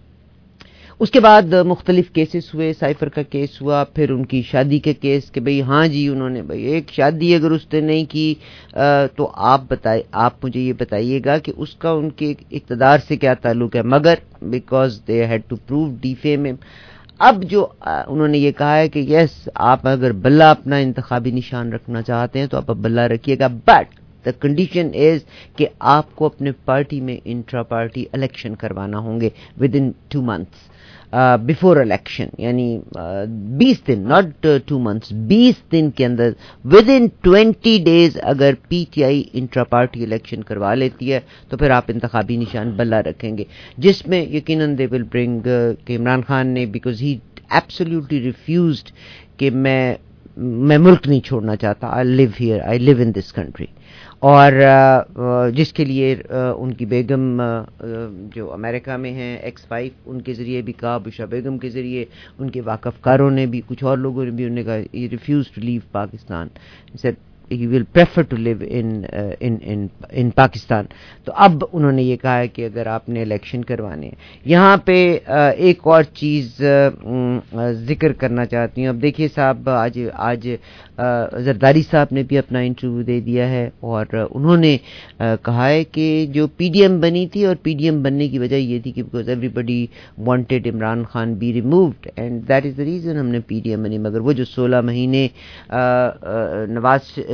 اس کے بعد مختلف کیسز ہوئے. Cipher کا case ہوا، پھر ان کی شادی کے کیس کہ بھئی ہاں جی انہوں نے بھئی ایک شادی اگر اس نے نہیں کی تو آپ بتائیں آپ مجھے یہ بتائیے گا کہ اس کا ان کے اقتدار سے کیا تعلق ہے، مگر because they had to prove defame him. اب جو انہوں نے یہ کہا ہے کہ یس آپ اگر بلہ اپنا انتخابی نشان رکھنا چاہتے ہیں تو آپ بلہ رکھیے گا، بٹ the condition is کہ آپ کو اپنے پارٹی میں انٹرا پارٹی الیکشن کروانا ہوں گے within two months before election, یعنی بیس دن ناٹ ٹو منتھس بیس دن کے اندر ود ان ٹوینٹی ڈیز اگر P T I intra party election کروا لیتی ہے تو پھر آپ انتخابی نشان بلہ رکھیں گے، جس میں یقیناً دے ول برنگ کہ عمران خان نے بیکاز ہی ایبسلیوٹلی ریفیوزڈ کہ میں میں ملک نہیں چھوڑنا چاہتا، آئی لیو here I live in this country, اور جس کے لیے ان کی بیگم جو امریکہ میں ہیں ایکس وائف ان کے ذریعے بھی کہا، بشرا بیگم کے ذریعے ان کے واقف کاروں نے بھی، کچھ اور لوگوں نے بھی انہوں نے کہا he refuse to leave Pakistan, he will prefer to live in uh, in in in Pakistan. تو اب انہوں نے یہ کہا ہے کہ اگر آپ نے الیکشن کروانے ہیں. یہاں پہ uh, ایک اور چیز uh, ذکر کرنا چاہتی ہوں. اب دیکھیے صاحب آج آج uh, زرداری صاحب نے بھی اپنا انٹرویو دے دیا ہے اور uh, انہوں نے uh, کہا ہے کہ جو پی ڈی ایم بنی تھی اور پی ڈی ایم بننے کی وجہ یہ تھی کہ because everybody wanted Imran Khan be removed and that is the reason ہم نے پی ڈی ایم بنی، مگر وہ جو سولہ مہینے uh, uh, نواز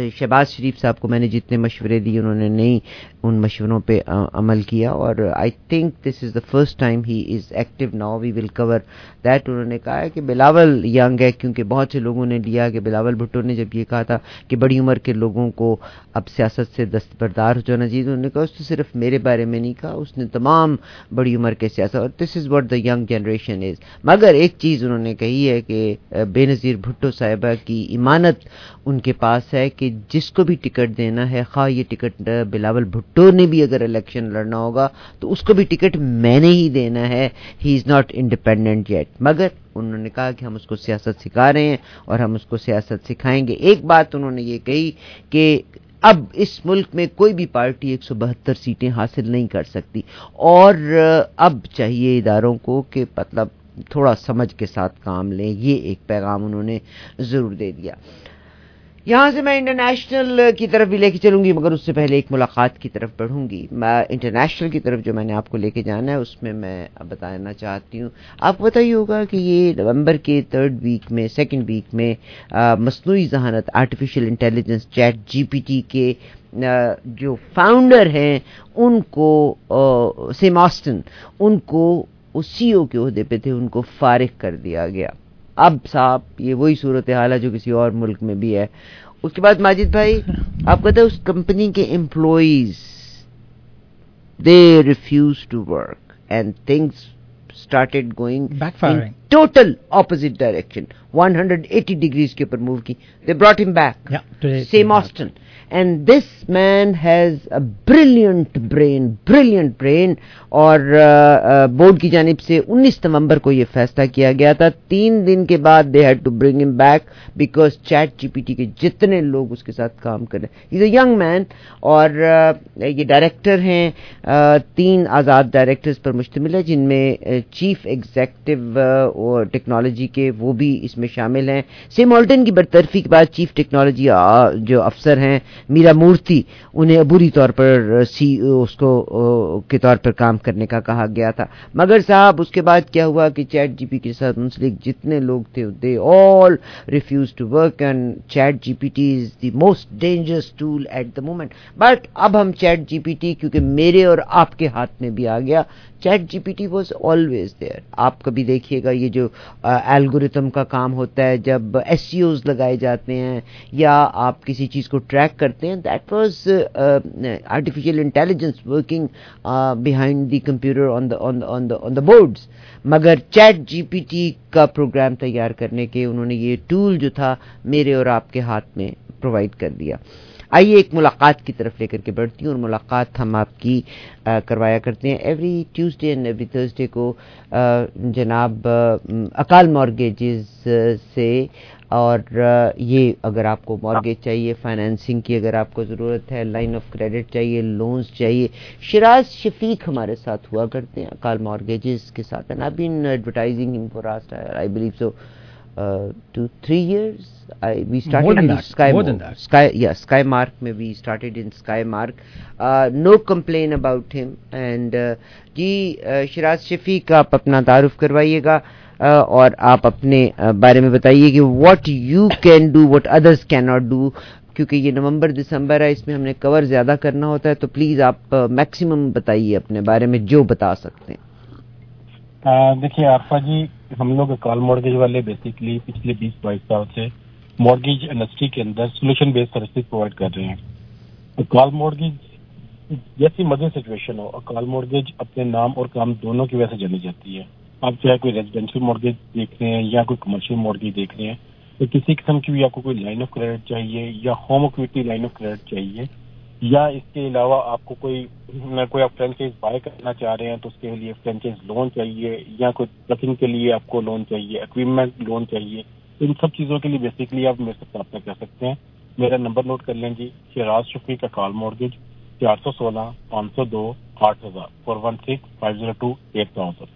شہباز شریف صاحب کو میں نے جتنے مشورے دیے انہوں نے نہیں ان مشوروں پہ عمل کیا, اور I think this is the first time he is active now, we will cover that. انہوں نے کہا ہے کہ بلاول ینگ ہے, کیونکہ بہت سے لوگوں نے لیا کہ بلاول بھٹو نے جب یہ کہا تھا کہ بڑی عمر کے لوگوں کو اب سیاست سے دستبردار ہو جانا چاہیے, انہوں نے کہا اس نے صرف میرے بارے میں نہیں کہا, اس نے تمام بڑی عمر کے سیاست, اور this is what the young generation is. مگر ایک چیز انہوں نے کہی ہے کہ بے نظیر بھٹو صاحبہ کی ایمانت ان کے پاس ہے کہ جس کو بھی ٹکٹ دینا ہے, خواہ یہ ٹکٹ بلاول بھٹو نے بھی اگر الیکشن لڑنا ہوگا تو اس کو بھی ٹکٹ میں نے ہی دینا ہے, he is not independent yet. مگر انہوں نے کہا کہ ہم اس کو سیاست سکھا رہے ہیں اور ہم اس کو سیاست سکھائیں گے. ایک بات انہوں نے یہ کہی کہ اب اس ملک میں کوئی بھی پارٹی ایک سو بہتر سیٹیں حاصل نہیں کر سکتی, اور اب چاہیے اداروں کو کہ مطلب تھوڑا سمجھ کے ساتھ کام لیں. یہ ایک پیغام انہوں نے ضرور دے دیا. یہاں سے میں انٹرنیشنل کی طرف بھی لے کے چلوں گی, مگر اس سے پہلے ایک ملاقات کی طرف بڑھوں گی. میں انٹرنیشنل کی طرف جو میں نے آپ کو لے کے جانا ہے اس میں میں بتانا چاہتی ہوں, آپ کو پتہ ہی ہوگا کہ یہ نومبر کے تھرڈ ویک میں سیکنڈ ویک میں مصنوعی ذہانت artificial intelligence chat G P T کے جو فاؤنڈر ہیں ان کو سیم آسٹن, ان کو سی او کے عہدے پہ تھے, ان کو فارغ کر دیا گیا. اب صاحب یہ وہی صورتحال ہے جو کسی اور ملک میں بھی ہے. اس کے بعد ماجد بھائی آپ کہتے ہیں اس کمپنی کے employees they refuse to work and things started going in total opposite direction, one hundred eighty degrees کے اوپر موو کی. They brought him back. Yeah, same Austin. And this man has a brilliant brain, brilliant brain. اور board کی جانب سے انیس نومبر کو یہ فیصلہ کیا گیا تھا. تین دن کے بعد they had to bring him back because chat G P T کے جتنے لوگ اس کے ساتھ کام کر رہے ہیں, he's a young man. اور یہ ڈائریکٹر ہیں, تین آزاد ڈائریکٹرز پر مشتمل ہے, جن میں چیف ایگزیکٹو اور ٹیکنالوجی کے وہ بھی اس میں شامل ہیں. سیم آلٹن کی برطرفی کے بعد چیف ٹیکنالوجی جو افسر ہیں میرا مورتی, انہیں عبوری طور پر سی اس کو کے طور پر کام کرنے کا کہا گیا تھا. مگر صاحب اس کے بعد کیا ہوا کہ چیٹ جی پی کے ساتھ منسلک جتنے لوگ تھے they all refuse to work, and chat G P T is the most dangerous tool at the moment. But اب ہم چیٹ جی پی ٹی کیونکہ میرے اور آپ کے ہاتھ میں بھی آ گیا, chat G P T was always there. آپ کبھی دیکھیے گا یہ جو الگورتھم کا کام ہوتا ہے, جب ایس سی اوز لگائے جاتے ہیں یا آپ کسی چیز کو ٹریک کرتے ہیں, that was artificial intelligence working behind the computer on on the boards. مگر چیٹ جی پی ٹی کا پروگرام تیار کرنے کے انہوں نے یہ ٹول جو تھا میرے اور آپ کے ہاتھ میں پرووائڈ کر دیا. آئیے ایک ملاقات کی طرف لے کر کے بڑھتی ہوں, اور ملاقات ہم آپ کی آ, کروایا کرتے ہیں every Tuesday and every Thursday کو آ, جناب اکال مارگیجز سے. اور آ, یہ اگر آپ کو مارگیج چاہیے, فائنینسنگ کی اگر آپ کو ضرورت ہے, لائن آف کریڈٹ چاہیے, لونز چاہیے, شراز شفیق ہمارے ساتھ ہوا کرتے ہیں اکال مارگیجز کے ساتھ. And I been advertising him for last I believe so Uh, two, three years. I, we started more than in that. Sky, more than that. Sky, yeah, Skymark. May we started in Skymark. Uh, no complaint about him. And جی شراز شفیق آپ اپنا تعارف کروائیے گا اور آپ اپنے بارے میں بتائیے کہ what you can do, what others cannot do. کیونکہ یہ نومبر دسمبر ہے, اس میں ہم نے کور زیادہ کرنا ہوتا ہے, تو پلیز آپ میکسیمم بتائیے اپنے بارے میں جو بتا سکتے ہیں. دیکھیے عارفہ جی, ہم لوگ اکال مارگیج والے بیسیکلی پچھلے بیس بائیس سال سے مارگیج انڈسٹری کے اندر سولوشن بیسڈ سروسز پرووائڈ کر رہے ہیں. اکال مارگیج جیسی مدر سچویشن ہو, اکال مارگیج اپنے نام اور کام دونوں کی وجہ سے جانی جاتی ہے. آپ چاہے کوئی ریزیڈینشیل مارگیج دیکھ رہے ہیں یا کوئی کمرشیل مارگیج دیکھ رہے ہیں, تو کسی قسم کی بھی آپ کو کوئی لائن آف کریڈٹ چاہیے یا home equity line of credit چاہیے, یا اس کے علاوہ آپ کو کوئی کوئی آپ فرینچائز بائی کرنا چاہ رہے ہیں تو اس کے لیے فرینچائز لون چاہیے, یا کوئی ٹرکنگ کے لیے آپ کو لون چاہیے, اکوپمنٹ لون چاہیے, ان سب چیزوں کے لیے بیسکلی آپ میرے سے رابطہ کر سکتے ہیں. میرا نمبر نوٹ کر لیں جی, شراز شفیق اکال مارگیج, چار سو سولہ پانچ سو دو آٹھ ہزار four one six five zero two eight thousand.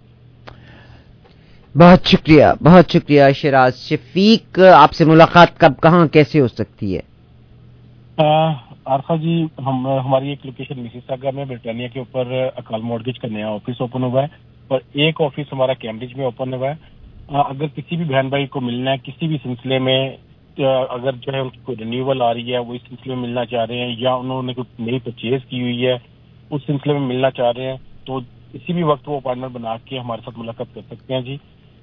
بہت شکریہ, بہت شکریہ شراز شفیق. آپ سے ملاقات کب کہاں کیسے ہو سکتی ہے؟ عارفہ جی, ہم ہماری ایک لوکیشن مسیساگا میں برطانیہ کے اوپر اکال مارگیج کا نیا آفس اوپن ہوا ہے, اور ایک آفس ہمارا کیمبرج میں اوپن ہوا ہے. اگر کسی بھی بہن بھائی کو ملنا ہے کسی بھی سلسلے میں, اگر جو ہے ان کی کوئی رینیول آ رہی ہے وہ اس سلسلے میں ملنا چاہ رہے ہیں یا انہوں نے کوئی نئی پرچیز کی ہوئی ہے اس سلسلے میں ملنا چاہ رہے ہیں تو کسی بھی وقت وہ اپائنٹمنٹ بنا کے ہمارے ساتھ ملاقات کر سکتے ہیں. جی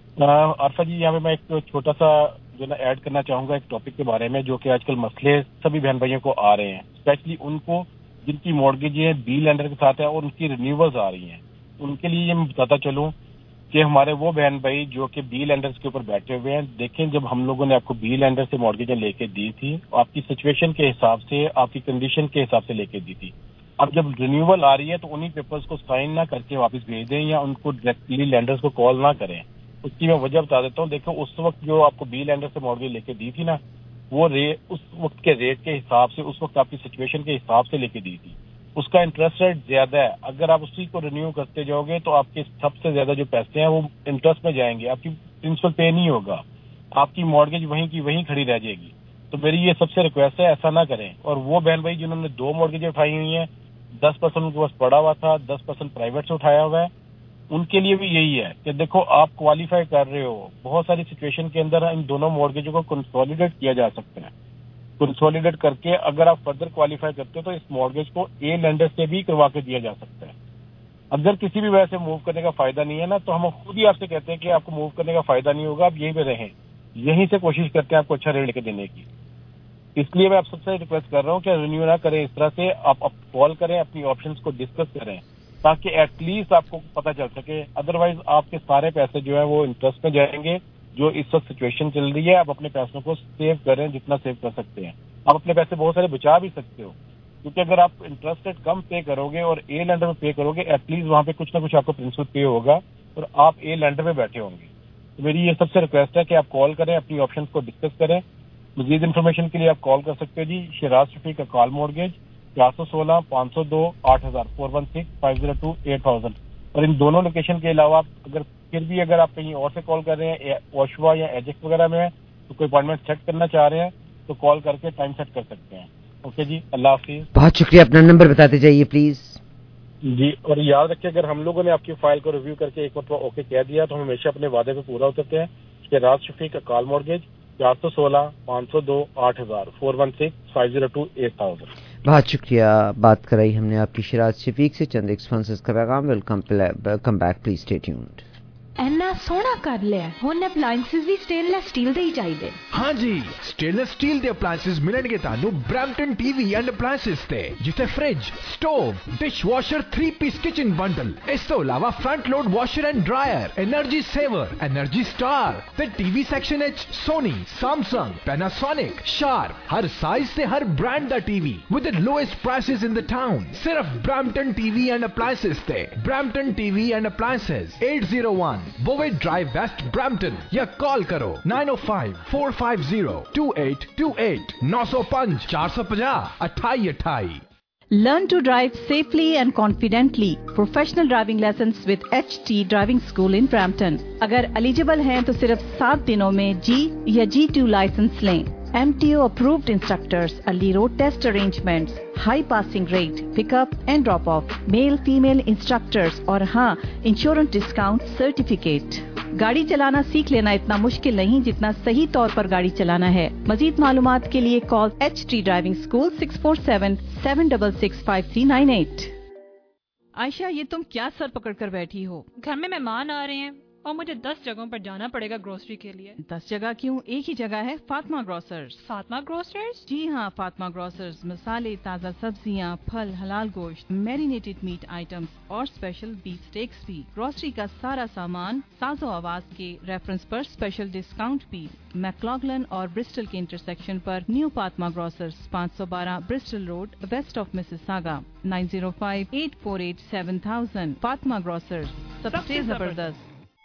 عارفہ جی یہاں پہ میں ایک چھوٹا سا جو نا ایڈ کرنا چاہوں گا ایک ٹاپک کے بارے میں جو کہ آج کل مسئلے سبھی بہن بھائیوں کو آ رہے ہیں, اسپیشلی ان کو جن کی مورگیج بی لینڈر کے ساتھ ہے اور ان کی رینیولز آ رہی ہیں. ان کے لیے یہ میں بتاتا چلوں کہ ہمارے وہ بہن بھائی جو کہ بی لینڈرز کے اوپر بیٹھے ہوئے ہیں, دیکھیں جب ہم لوگوں نے آپ کو بی لینڈر سے مورگیجیں لے کے دی تھی آپ کی سچویشن کے حساب سے آپ کی کنڈیشن کے حساب سے لے کے دی تھی. اب جب رینیول آ رہی ہے تو انہی پیپرز کو سائن نہ کر کے واپس بھیج دیں یا ان کو ڈائریکٹلی لینڈرز کو کال نہ کریں. اس کی میں وجہ بتا دیتا ہوں. دیکھو اس وقت جو آپ کو بی لینڈر سے مورگیج لے کے دی تھی نا وہ ریٹ اس وقت کے ریٹ کے حساب سے اس وقت آپ کی سچویشن کے حساب سے لے کے دی تھی. اس کا انٹرسٹ ریٹ زیادہ ہے. اگر آپ اسی کو رینیو کرتے جاؤ گے تو آپ کے سب سے زیادہ جو پیسے ہیں وہ انٹرسٹ میں جائیں گے, آپ کی پرنسپل پے نہیں ہوگا, آپ کی مورگیج وہیں کی وہیں کھڑی رہ جائے گی. تو میری یہ سب سے ریکویسٹ ہے ایسا نہ کریں. اور وہ بہن بھائی جنہوں نے دو مورگیجیں اٹھائی ہوئی ہیں, دس پرسینٹ ان کے پاس پڑا ہوا تھا, دس پرسینٹ پرائیویٹ سے اٹھایا ہوا ہے, ان کے لیے بھی یہی ہے کہ دیکھو آپ کوالیفائی کر رہے ہو. بہت ساری سچویشن کے اندر ان دونوں مورگیجوں کو کنسولیڈیٹ کیا جا سکتا ہے. کنسولیڈیٹ کر کے اگر آپ فردر کوالیفائی کرتے ہو تو اس مورگیج کو اے لینڈر سے بھی کروا کے دیا جا سکتا ہے. اگر کسی بھی وجہ سے موو کرنے کا فائدہ نہیں ہے نا تو ہم خود ہی آپ سے کہتے ہیں کہ آپ کو موو کرنے کا فائدہ نہیں ہوگا, آپ یہیں پہ رہیں, یہیں سے کوشش کرتے ہیں آپ کو اچھا ریٹ لے کے دینے کی. اس لیے میں آپ سب سے ریکویسٹ کر رہا ہوں کہ رینیو نہ کریں اس طرح سے, آپ کال کریں, اپنی آپشنس کو ڈسکس کریں تاکہ ایٹ لیسٹ آپ کو پتہ چل سکے. ادروائز آپ کے سارے پیسے جو ہیں وہ انٹرسٹ میں جائیں گے. جو اس وقت سچویشن چل رہی ہے آپ اپنے پیسوں کو سیو کریں جتنا سیو کر سکتے ہیں. آپ اپنے پیسے بہت سارے بچا بھی سکتے ہو کیونکہ اگر آپ انٹرسٹ ریٹ کم پے کرو گے اور اے لینڈر میں پے کرو گے ایٹ لیسٹ وہاں پہ کچھ نہ کچھ آپ کو پرنسپل پے ہوگا اور آپ اے لینڈر میں بیٹھے ہوں گے. تو میری یہ سب سے ریکویسٹ ہے کہ آپ کال کریں, اپنی آپشنس کو ڈسکس کریں. مزید انفارمیشن کے لیے آپ کال کر سکتے ہو جی شیراز شفیق کا کال مورگیج چار سو سولہ پانچ سو دو آٹھ ہزار four one six five zero two eight thousand. اور ان دونوں لوکیشن کے علاوہ اگر پھر بھی اگر آپ کہیں اور سے کال کر رہے ہیں اوشوا یا ایجیکس وغیرہ میں تو کوئی اپوائنٹمنٹ سیٹ کرنا چاہ رہے ہیں تو کال کر کے ٹائم سیٹ کر سکتے ہیں. اوکے جی, اللہ حافظ. بہت شکریہ. اپنا نمبر بتاتے جائیے پلیز. جی اور یاد رکھیں اگر ہم لوگوں نے آپ کی فائل کو ریویو کر کے ایک مرتبہ اوکے کہہ دیا تو ہم ہمیشہ اپنے وعدے پہ پورا اترتے ہیں. شیراز شفیق کا کال مورگیج چار سو سولہ پانچ سو دو آٹھ ہزار four one six five zero two eight thousand. بہت شکریہ. بات کرائی ہم نے آپ کی شیراز شفیق سے. چند ایکسپانسز کا پیغام. Welcome come back, please stay tuned. اینا سونا کر لیا ہن اپلائنسز بھی سٹینلیس سٹیل دے ہی چاہیے. ہاں جی, سٹینلیس سٹیل دے اپلائنسز ملن گے تانوں Brampton T V and appliances تے جتے fridge, stove, dishwasher, three piece kitchen bundle, اس تو علاوہ front load washer and dryer, energy saver, energy star تے ٹی وی سیکشن وچ سونی, سیمسنگ, پیناسونک, شارپ, ہر سائز تے ہر برانڈ دا T V with the lowest prices in the town. صرف Brampton T V and appliances تے. Brampton T V and appliances at zero one بووے drive west Brampton یا call کرو nine O five four five zero two eight two eight نو سو پانچ چار سو پچاس اٹھائی اٹھائی. Learn to drive safely and confidently. Professional driving lessons with H T Driving School in Brampton. اگر eligible ہیں تو صرف سات دنوں میں جی یا جی ٹو لائسنس لیں. M T O approved instructors, early road test arrangements, high passing rate, pick up and drop off, male female instructors اور ہاں insurance discount certificate. گاڑی چلانا سیکھ لینا اتنا مشکل نہیں جتنا صحیح طور پر گاڑی چلانا ہے. مزید معلومات کے لیے call H T driving school six four seven seven double six five three nine eight. Ayesha یہ تم کیا سر پکڑ کر بیٹھی ہو؟ گھر میں مہمان آ رہے ہیں اور مجھے دس جگہوں پر جانا پڑے گا گروسری کے لیے. دس جگہ کیوں؟ ایک ہی جگہ ہے, فاطمہ گروسرز. فاطمہ گروسرز؟ جی ہاں, فاطمہ گروسرز مسالے, تازہ سبزیاں, پھل, حلال گوشت, میرینیٹڈ میٹ آئٹمس اور اسپیشل بیف اسٹیکس بھی. گروسری کا سارا سامان ساز و آواز کے ریفرنس پر اسپیشل ڈسکاؤنٹ بھی. میکلاگلن اور برسٹل کے انٹرسیکشن پر نیو فاطمہ گروسرز, پانچ سو بارہ Bristol road, west of Mississauga. Nine zero five eight four eight seven thousand. Fatima grocers, سب سے زبردست.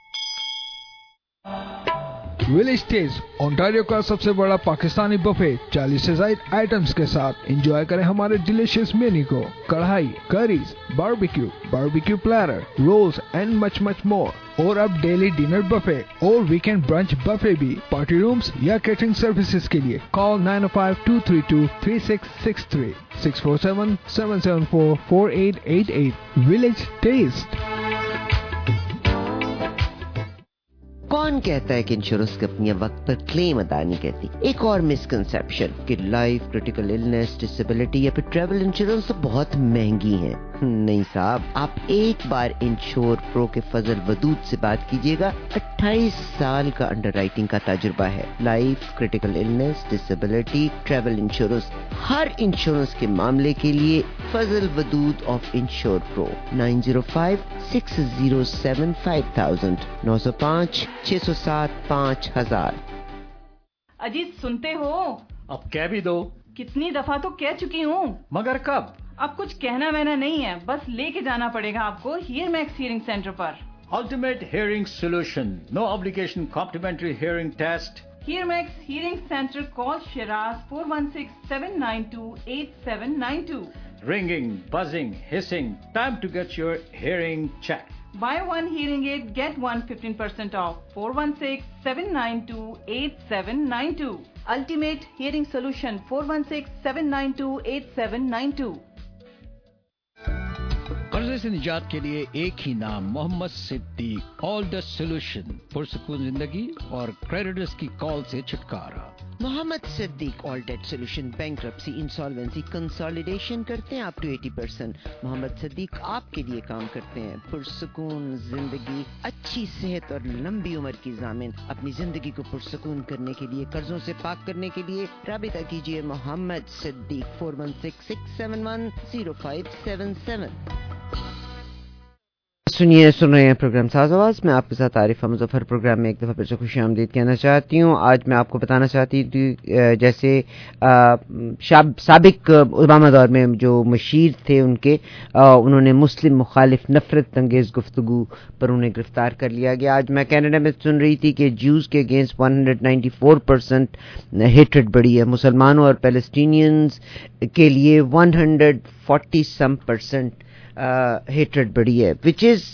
ویلیج ٹیسٹ اونٹاریو کا سب سے بڑا پاکستانی بفے چالیس سے زائد آئٹمس کے ساتھ. انجوائے کریں ہمارے ڈیلیشیس مینو کو. Karahi, curries, barbecue, barbecue platter, rolls and much much more. اور اب ڈیلی ڈنر بفے اور ویکینڈ برنچ بفے بھی. پارٹی رومز یا کیٹرنگ سروسز کے لیے call nine five two three two three six six three six four seven seven seven four four eight eight eight. Village taste. कौन कहता है कि insurance कंपनियां वक्त पर क्लेम अदा नहीं करती? एक और मिसकंसेप्शन कि लाइफ, क्रिटिकल इलनेस, डिसेबिलिटी या फिर ट्रैवल इंश्योरेंस तो बहुत महंगी है। नहीं साहब, आप एक बार इंश्योर प्रो के फजल वदूद से बात कीजिएगा। अट्ठाईस साल का अंडरराइटिंग का तजुर्बा है। Life, critical illness, disability, travel insurance, हर इंश्योरेंस के मामले के लिए Fazal Wadood of insure pro nine zero five six zero seven five thousand नौ सौ पाँच छह सौ सात पाँच हजार। अजीत सुनते हो? अब कह भी दो। कितनी दफा तो कह चुकी हूँ। मगर कब? अब कुछ कहना वहना नहीं है, बस लेके जाना पड़ेगा आपको हियर मैक्स हियरिंग सेंटर पर। Ultimate hearing solution, no obligation complimentary hearing test. Hear max hearing centre, call Shiraz four one six seven nine two eight seven nine two. Ringing, buzzing, hissing, time to get your hearing checked. Buy one hearing aid, get one fifteen percent off. four one six seven nine two eight seven nine two. Ultimate Hearing Solution, four one six seven nine two eight seven nine two. कर्जे से निजात के लिए एक ही नाम, Mohammad Siddique. All the solution, पुरसुकून जिंदगी और क्रेडिटर्स की कॉल से छुटकारा। Mohammad Siddique all debt solution, bankruptcy, insolvency, consolidation करते हैं अप टू अस्सी परसेंट। मोहम्मद सिद्दीक आपके लिए काम करते हैं। पुरसुकून जिंदगी, अच्छी सेहत और लंबी उम्र की जामिन। अपनी जिंदगी को पुरसुकून करने के लिए, कर्जों से पाक करने के लिए राबिता कीजिए Mohammad Siddique four one six six seven one zero five seven seven. सुनिए सुन रहे हैं प्रोग्राम साज आवाज में, आपके साथ आरिफ मुजफ्फर। प्रोग्राम में एक दफ़ा फिर से खुश आमदीद कहना चाहती हूँ। आज मैं आपको बताना चाहती थी, जैसे साबिक ओबामा दौर में जो मशीर थे उनके आ, उन्होंने मुस्लिम मुखालिफ नफरत अंगेज गुफ्तगू पर उन्हें गिरफ्तार कर लिया गया। आज मैं कनाडा में सुन रही थी कि ज्यूज़ के against one hundred ninety four percent hatred बढ़ी है। मुसलमानों और पैलेस्टीनियंस के लिए one hundred forty some percent hatred बढ़ी है, which is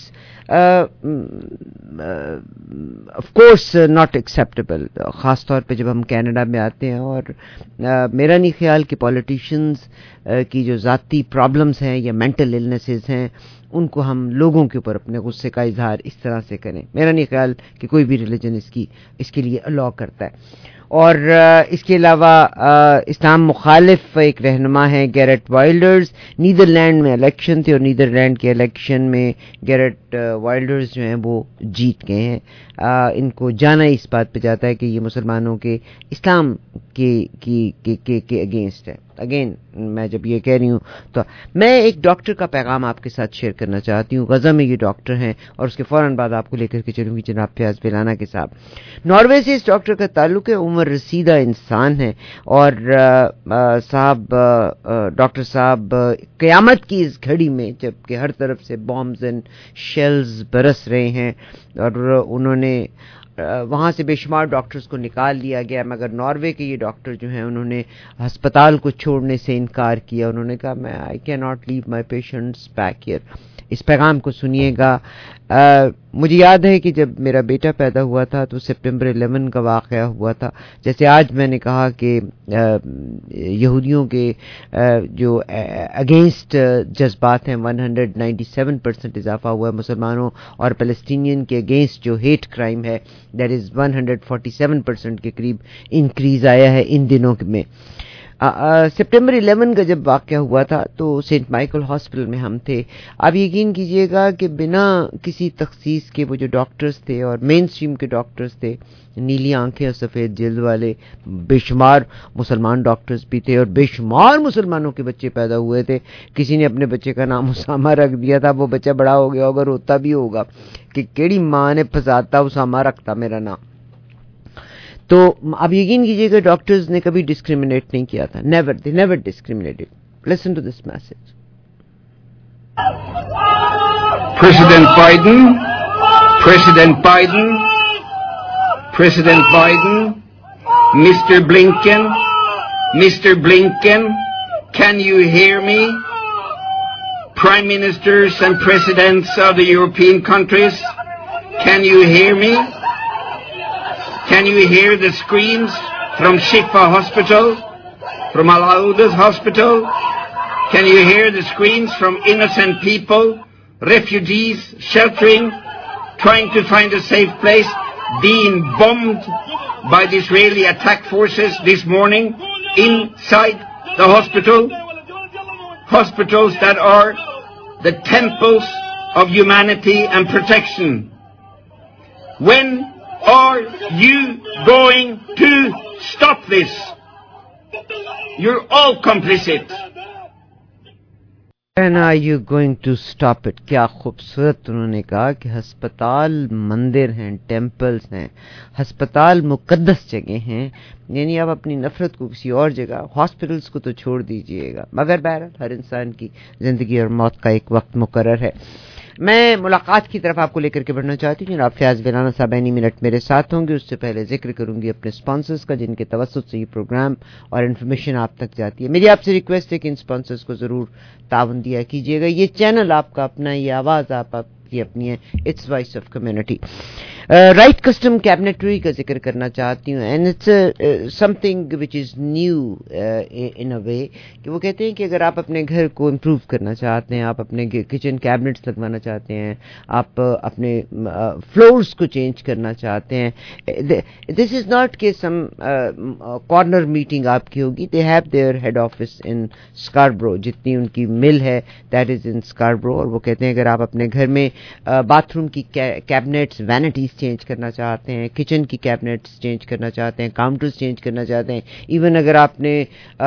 of course not acceptable. ख़ास तौर पे जब हम कनाडा में आते हैं और uh, मेरा नहीं ख्याल कि पॉलिटिशियंस uh, की जो ज़ाती प्रॉब्लम्स हैं या मेंटल इलनेसेस हैं उनको हम लोगों के ऊपर अपने गुस्से का इजहार इस तरह से करें। मेरा नहीं ख्याल कि कोई भी रिलीजन इसकी इसके लिए अलाउ करता है। और इसके अलावा इस्लाम मुखालिफ एक रहनुमा है गैरेट वाइल्डर्स। नीदरलैंड में इलेक्शन थे और नीदरलैंड के इलेक्शन में गैरेट वाइल्डर्स जो हैं वो जीत गए हैं। आ, इनको जाना इस बात पे जाता है कि ये मुसलमानों के इस्लाम के की के के, के अगेंस्ट है। अगेन मैं जब ये कह रही हूँ तो मैं एक डॉक्टर का पैगाम आपके साथ शेयर करना चाहती हूँ। गज़ा में ये डॉक्टर हैं और उसके फ़ौरन बाद आपको लेकर के चलूँगी जनाब फयाज बेलाना के साथ। नॉर्वे से इस डॉक्टर का ताल्लुक है, उम्र रसीदा इंसान है और साहब डॉक्टर साहब क़यामत की इस घड़ी में जबकि हर तरफ से बॉम्ब्स एंड शेल्स बरस रहे हैं और उन्होंने वहाँ से बेशुमार डॉक्टर्स को निकाल लिया गया, मगर नॉर्वे के ये डॉक्टर जो हैं उन्होंने अस्पताल को छोड़ने से इनकार किया। उन्होंने कहा मैं I can not leave my patients back here. इस पैगाम को सुनिएगा। मुझे याद है कि जब मेरा बेटा पैदा हुआ था तो सितंबर इलेवन का वाक़या हुआ था। जैसे आज मैंने कहा कि यहूदियों के आ, जो अगेंस्ट जज्बात हैं one hundred ninety seven percent इजाफा हुआ है। मुसलमानों और फ़लस्तीनियन के अगेंस्ट जो हेट क्राइम है that is one hundred forty seven percent के करीब इंक्रीज़ आया है इन दिनों में। सितंबर इलेवन का जब वाक़या हुआ था तो सेंट माइकल हॉस्पिटल में हम थे। आप यकीन कीजिएगा कि बिना किसी तखसीस के वो जो डॉक्टर्स थे और मेन स्ट्रीम के डॉक्टर्स थे, नीली आंखें और सफ़ेद जिल्द वाले, बेशुमार मुसलमान डॉक्टर्स भी थे और बेशुमार मुसलमानों के बच्चे पैदा हुए थे। किसी ने अपने बच्चे का नाम उसामा रख दिया था। वो बच्चा बड़ा हो गया होगा, रोता भी होगा कि केड़ी माँ ने फसाता उसामा रखता मेरा नाम। तो आप यकीन कीजिएगा डॉक्टर्स ने कभी डिस्क्रिमिनेट नहीं किया था। Never, they never discriminated. Listen to this message. President Biden, President Biden, President Biden, Mister Blinken, Mister Blinken, can you hear me? Prime Ministers and Presidents of the European countries, can you hear me? Can you hear the screams from Shifa Hospital, from Al-Auda's Hospital? Can you hear the screams from innocent people, refugees, sheltering, trying to find a safe place being bombed by the Israeli attack forces this morning inside the hospital, hospitals that are the temples of humanity and protection. When are you going to stop this? You're all complicit. When are you going to stop it? کیا خوبصورت انہوں نے کہا کہ ہسپتال مندر ہیں، temples ہیں، ہسپتال مقدس جگہ ہیں. یعنی آپ اپنی نفرت کو کسی اور جگہ، ہاسپٹلز کو تو چھوڑ دیجئے گا. مگر بہرحال ہر انسان کی زندگی اور موت کا ایک وقت مقرر ہے. میں ملاقات کی طرف آپ کو لے کر کے بڑھنا چاہتی ہوں. جناب فیاض ویلانہ صاحب اینی منٹ میرے ساتھ ہوں گے. اس سے پہلے ذکر کروں گی اپنے اسپانسرز کا جن کے توسط سے یہ پروگرام اور انفارمیشن آپ تک جاتی ہے. میری آپ سے ریکویسٹ ہے کہ ان اسپانسرز کو ضرور تعاون دیا کیجیے گا. یہ چینل آپ کا اپنا، یہ آواز آپ آپ کی اپنی ہے. It's voice of community. Right custom cabinetry کا ذکر کرنا چاہتی ہوں. And it's something which is new in a way کہ وہ کہتے ہیں کہ اگر آپ اپنے گھر کو امپروو کرنا چاہتے ہیں، آپ اپنے کچن کیبنٹس لگوانا چاہتے ہیں، آپ اپنے فلورس کو چینج کرنا چاہتے ہیں، دس از ناٹ کہ سم کارنر میٹنگ آپ کی ہوگی. They have their head office in Scarborough, جتنی ان کی مل ہے دیٹ از ان اسکاربرو. اور وہ کہتے ہیں اگر آپ اپنے گھر میں باتھ روم کی کیبنٹس، وینٹیز چینج کرنا چاہتے ہیں، کچن کی کیبنٹس چینج کرنا چاہتے ہیں، کاؤنٹرز چینج کرنا چاہتے ہیں، ایون اگر آپ نے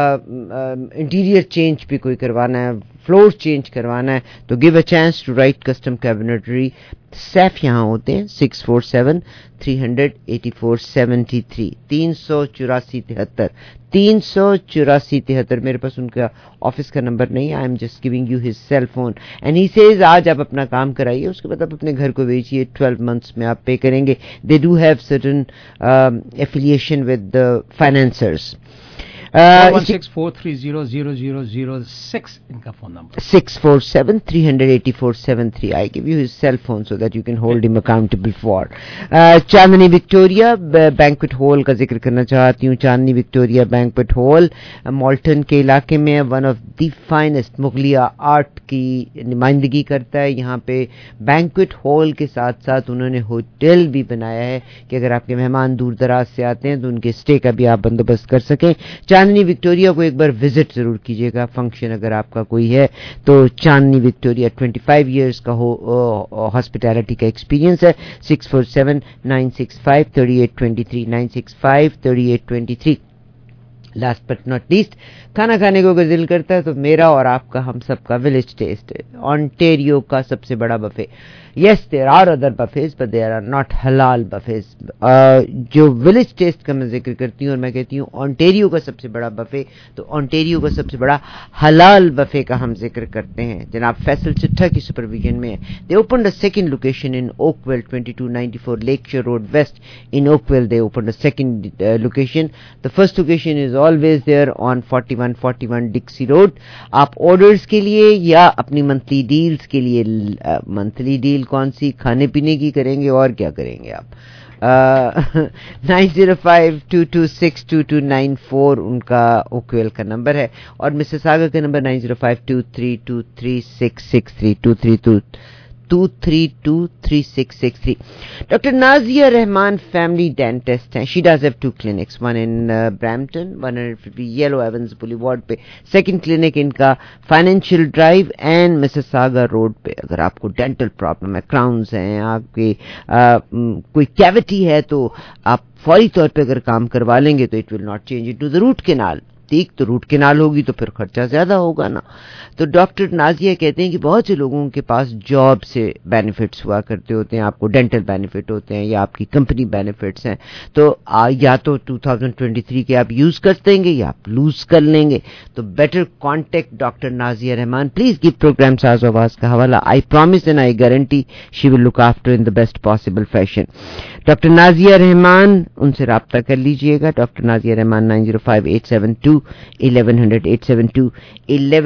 انٹیریئر چینج بھی کوئی کروانا ہے، فلور چینج کروانا ہے، تو give a chance to right custom cabinetry. Safe یہاں ہوتے ہیں six four seven three hundred eighty four seventy three تین سو چوراسی تہتر تین سو چوراسی تہتر. میرے پاس ان کا آفس کا نمبر نہیں ہے. I am just giving you his cell phone and he says آج آپ اپنا کام کرائیے، اس کے بعد آپ اپنے گھر کو بیچیے، ٹویلو منتھس میں آپ پے کریں گے. They do have certain affiliation with financers. Six four three zero zero zero zero six ان کا phone number six four seven three hundred eighty four seven three. I give you his cell phone so that you can hold him accountable for. Chandni Victoria banquet hall کا ذکر کرنا چاہتی ہوں. Chandni Victoria banquet hall Malton کے علاقے میں one of the finest مغلیہ art کی نمائندگی کرتا ہے. یہاں پہ بینکویٹ ہال کے ساتھ ساتھ انہوں نے ہوٹل بھی بنایا ہے کہ اگر آپ کے مہمان دور دراز سے آتے ہیں تو ان کے اسٹے کا بھی آپ بندوبست کر سکیں. چاندنی وکٹوریا کو ایک بار وزٹ ضرور کیجیے گا. فنکشن اگر آپ کا کوئی ہے تو Chandni Victoria twenty five years کا ہاسپٹیلٹی کا ایکسپیرینس ہے. Six four seven nine six five thirty eight twenty three nine six five thirty eight twenty three. Last but not least, کھانا کھانے کو اگر دل کرتا ہے تو میرا اور آپ کا ہم سب کا ولیج ٹیسٹ آنٹیریو کا سب سے بڑا buffet. Yes there are other buffets but there are not halal buffets. جو ولیج ٹیسٹ کا میں ذکر کرتی ہوں اور میں کہتی ہوں آنٹیریو کا سب سے بڑا بفے، تو آنٹیریو کا سب سے بڑا حلال بفے کا ہم ذکر کرتے ہیں. جناب فیصل چٹھا کی سپرویژن میں they opened a second location in Oakville twenty two ninety four Lake Shore road west in Oakville. They opened a second location. The first location is always there on forty one forty one Dixie road. آپ orders کے لیے یا اپنی monthly deals کے لیے، monthly deal کون سی، کھانے پینے کی کریں گے اور کیا کریں گے آپ، nine zero five two two six two two nine four ان کا اوکویل کا نمبر ہے. اور مسز آگا کا number nine zero five two three two three six six three two three two two three two three six six three. Doctor Nazia Rahman family dentist ہیں. She does have two clinics, one in Brampton one hundred fifty Yellow Avens boulevard پہ. Second clinic ان کا financial drive and Mississauga road پہ. اگر آپ کو dental problem ہے، کراؤنز ہیں، آپ کی کوئی کیوٹی ہے، تو آپ فوری طور پہ اگر کام کروا لیں گے تو it will not change into the root canal. ٹھیک، تو روٹ کینال ہوگی تو پھر خرچہ زیادہ ہوگا نا. تو ڈاکٹر نازیہ کہتے ہیں کہ بہت سے لوگوں کے پاس جاب سے بینیفٹس ہوا کرتے ہوتے ہیں، آپ کو ڈینٹل بینیفٹ ہوتے ہیں یا آپ کی کمپنی بینیفٹس ہیں، تو یا تو ٹو تھاؤزینڈ ٹوینٹی تھری کے آپ یوز کرتے ہیں گے یا آپ لوز کر لیں گے. تو better contact doctor Nazia Rahman. Please give program ساز آواز کا حوالہ. I promise and I guarantee she will look after in the best possible fashion. Doctor Nazia Rahman, ان سے رابطہ کر لیجئے گا. Doctor Nazia Rahman nine zero five eight seven two eleven hundred eight seven two eleven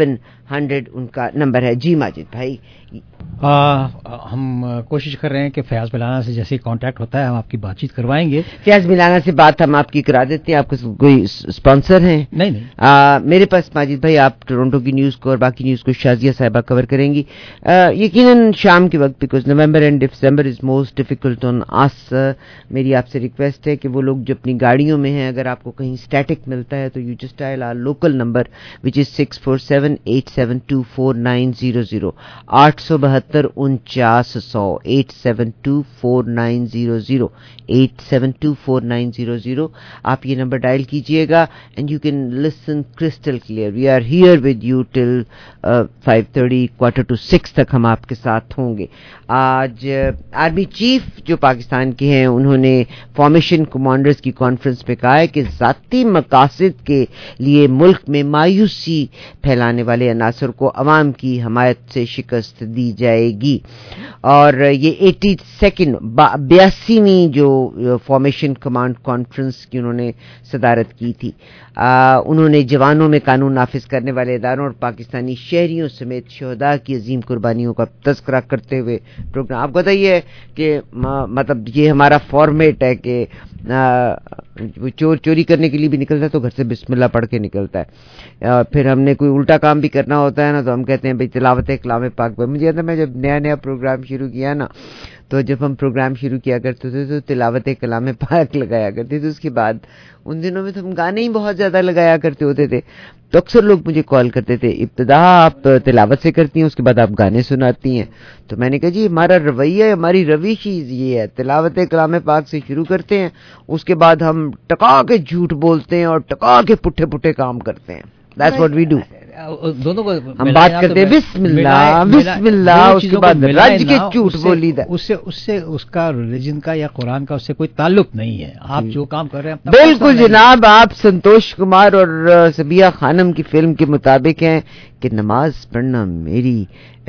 hundred उनका नंबर है। जी माजिद भाई, आ, हम कोशिश कर रहे हैं कि फयाज मिलाना से जैसे ही कांटेक्ट होता है हम आपकी बातचीत करवाएंगे। फयाज मिलाना से बात हम आपकी करा देते हैं। आपको कोई स्पॉन्सर हैं? नहीं नहीं। आ, मेरे पास माजिद भाई आप टोरंटो की न्यूज़ को और बाकी न्यूज़ को शाजिया साहिबा कवर करेंगी यकीनन शाम के वक्त, because November and December is most difficult on us. मेरी आपसे रिक्वेस्ट है कि वो लोग जो अपनी गाड़ियों में हैं, अगर आपको कहीं स्टैटिक मिलता है तो you just dial our local number which is six four seven eight seven two four nine zero zero आठ सौ बहत्तर उनचास सौ eight seven two four nine zero zero eight seven two four nine zero zero आप ये number dial कीजिएगा and you can listen crystal clear. We are here with you till five thirty quarter to six तक हम आपके साथ होंगे। आज army chief जो पाकिस्तान के हैं उन्होंने फॉर्मेशन कमांडर्स की कॉन्फ्रेंस में कहा है कि ज़ाती मकासद के लिए मुल्क में मायूसी फैलाने वाले अनासर को अवाम की हमायत से शिकस्त दी जाएगी। और ये एटी सेकेंड बयासीवीं जो फॉर्मेशन कमांड कॉन्फ्रेंस की उन्होंने सदारत की थी। आ, उन्होंने जवानों में कानून नाफिज करने वाले इदारों और पाकिस्तानी शहरियों समेत शहदा की अजीम कुर्बानियों का तस्करा करते हुए प्रोग्राम। आपको पता ही है कि मतलब ये हमारा फॉर्मेट है कि वो चोर चोरी करने के लिए भी निकलता है तो घर से बिस्मिल्लाह पढ़ के निकलता है। आ, फिर हमने कोई उल्टा काम भी करना होता है ना तो हम कहते हैं भाई तिलावत कलाम पाक पर। मुझे याद है मैं जब नया नया प्रोग्राम शुरू किया ना तो जब हम प्रोग्राम शुरू किया करते थे तो तिलावत कलाम पाक लगाया करते थे। उसके बाद उन दिनों में तो हम गाने ही बहुत ज़्यादा लगाया करते होते थे तो अक्सर लोग मुझे कॉल करते थे, इब्तिदा आप तिलावत से करती हैं उसके बाद आप गाने सुनाती हैं। तो मैंने कहा जी हमारा रवैया हमारी रविश ही ये है, तिलावत कलाम पाक से शुरू करते हैं उसके बाद हम टका के झूठ बोलते हैं और टका के पुट्ठे पुट्ठे काम करते हैं। That's what we do. दोनों को हम बात करते हैं बिस्मिल्लाह बिस्मिल्लाह उसके बाद रज के झूठ बोली दा। उससे उससे उसका रिलीजन का या कुरान का उससे कोई ताल्लुक नहीं है। आप जो काम कर रहे हैं बिल्कुल जनाब, आप संतोष कुमार और सबिया खानम की फिल्म के मुताबिक हैं कि नमाज पढ़ना मेरी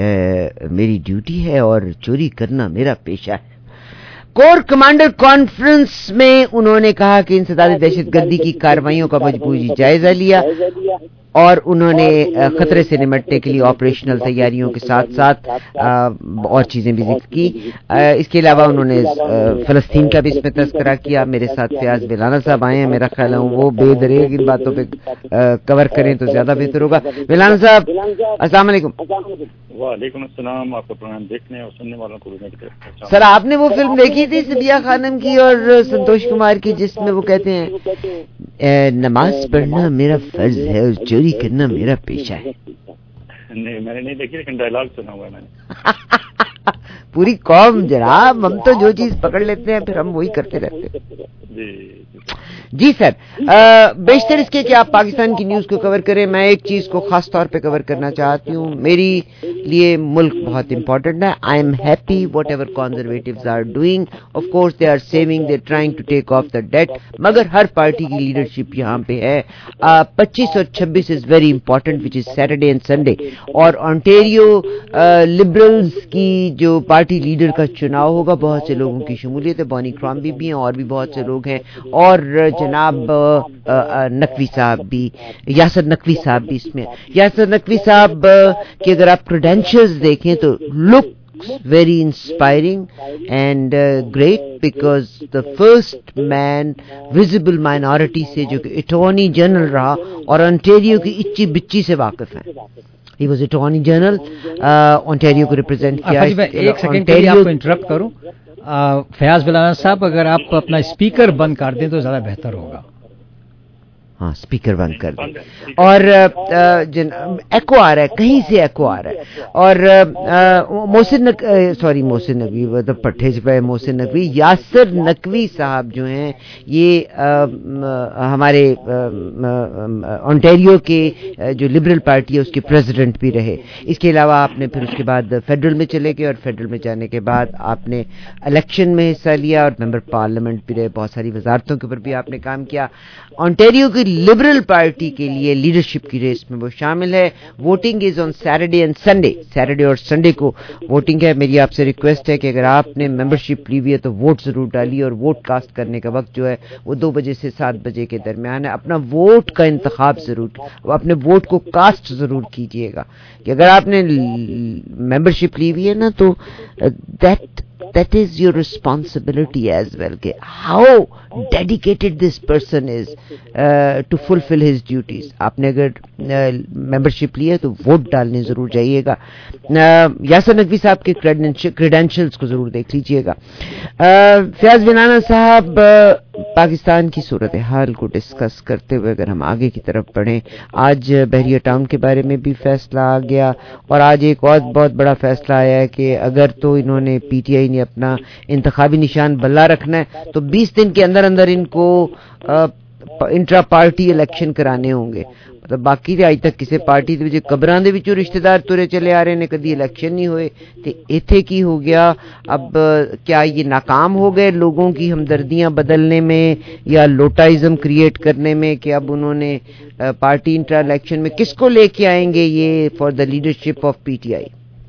आ, मेरी ड्यूटी है और चोरी करना मेरा पेशा है। कोर कमांडर कॉन्फ्रेंस में उन्होंने कहा कि इंसदादी दहशतगर्दी की कार्रवाइयों का मजबूरी जायजा लिया और उन्होंने खतरे से निपटने के लिए ऑपरेशनल तैयारियों के साथ साथ और चीजें भी जिक्र की। इसके अलावा उन्होंने फलस्तीन का भी इसमें तस्करा किया। मेरे साथ फयाज मिलाना साहब आए हैं, मेरा ख्याल है वो बेदरेग इन बातों पे कवर करें तो ज्यादा बेहतर होगा। मिलाना साहब अस्सलाम वालेकुम। वालेकुम अस्सलाम। आपका प्रोग्राम देखने और सुनने वालों को सर आपने वो फिल्म देखी थी सबिया खानम की और संतोष कुमार की जिसमें वो कहते हैं नमाज पढ़ना मेरा फर्ज है और चोरी करना मेरा पेशा है? नहीं मैंने नहीं देखी लेकिन डायलॉग सुना हुआ है मैंने। पूरी कौम जनाब, हम तो जो चीज पकड़ लेते हैं फिर हम वही करते रहते हैं। जी जी सर, बेशतर इसके कि आप पाकिस्तान की न्यूज़ को कवर करें, मैं एक चीज़ को खास तौर पे कवर करना चाहती हूँ। मेरी लिए मुल्क बहुत इंपॉर्टेंट है। I am happy whatever conservatives are doing, of course they are saving, they trying to take off the debt, मगर हर पार्टी की लीडरशिप यहाँ पे है। पच्चीस और छब्बीस is very important which is Saturday and Sunday. और ऑन्टेरियो लिबरल्स की जो पार्टी लीडर का चुनाव होगा, बहुत से लोगों की शमूलियत है, बॉनी क्रॉम्बी भी हैं और भी बहुत से लोग हैं, और जनाब नकवी साहब भी, यासर नकवी साहब भी इसमें। यासर नकवी साहब की अगर आप क्रेडेंशियल्स देखें तो look very inspiring and uh, great because the first man visible minority से जो कि अटॉर्नी जनरल रहा और ऑन्टेरियो की इच्ची बिच्ची से वाकिफ है। He was attorney general, Ontario को रिप्रेजेंट किया। एक सेकंड के लिए आपको इंटरप्ट करूं। फयाज बिलाना साहब अगर आप अपना स्पीकर बंद कर दें तो ज्यादा बेहतर होगा। हाँ स्पीकर बंद कर दें। और एको आ रहा है, कहीं से एको आ रहा है। और मोहसिन सॉरी मोहसिन नकवी मतलब पट्टे पे मोहसिन नकवी, यासर नकवी साहब जो हैं ये आ, आ, हमारे ऑन्टेरियो के जो लिबरल पार्टी है उसके प्रेसिडेंट भी रहे। इसके अलावा आपने फिर उसके बाद फेडरल में चले गए और फेडरल में जाने के बाद आपने इलेक्शन में हिस्सा लिया और मेंबर पार्लियामेंट भी रहे, बहुत सारी वजारतों के ऊपर भी आपने काम किया। ऑन्टेरियो की لبرل پارٹی کے لیے لیڈرشپ کی ریس میں وہ شامل ہے. Voting is on Saturday and Sunday. Saturday اور سنڈے کو ووٹنگ ہے. میری آپ سے ریکویسٹ ہے کہ اگر آپ نے ممبرشپ لی ہوئی ہے تو ووٹ ضرور ڈالیے, اور ووٹ کاسٹ کرنے کا وقت جو ہے وہ دو بجے سے سات بجے کے درمیان ہے. اپنا ووٹ کا انتخاب ضرور, اپنے ووٹ کو کاسٹ ضرور کیجیے گا کہ اگر آپ نے ممبرشپ لی ہوئی ہے نا تو that that is your responsibility as well, کہ how dedicated this person is uh, to fulfill his duties. آپ نے اگر ممبرشپ لی ہے تو ووٹ ڈالنے ضرور جائیے گا. یاسر نقوی صاحب کے کریڈینشلز کو ضرور دیکھ لیجیے گا. فیاض بنانا صاحب پاکستان کی صورتحال کو ڈسکس کرتے ہوئے اگر ہم آگے کی طرف بڑھیں, آج بحریہ ٹاؤن کے بارے میں بھی فیصلہ آ گیا, اور آج ایک اور بہت بڑا فیصلہ آیا ہے کہ اگر تو انہوں نے پی ٹی آئی نے اپنا انتخابی نشان بلا رکھنا ہے تو بیس دن کے اندر اندر ان کو انٹرا پارٹی الیکشن کرانے ہوں گے. مطلب باقی تے اج تک کسی پارٹی دے وچ قبراں دے وچوں رشتہ دار ترے چلے آ رہے نے, کدی الیکشن نہیں ہوئے, تے ایتھے کی ہو گیا. اب کیا یہ ناکام ہو گئے لوگوں کی ہمدردیاں بدلنے میں یا لوٹائزم کریٹ کرنے میں کہ اب انہوں نے پارٹی انٹرا الیکشن میں کس کو لے کے آئیں گے یہ for the leadership of P T I?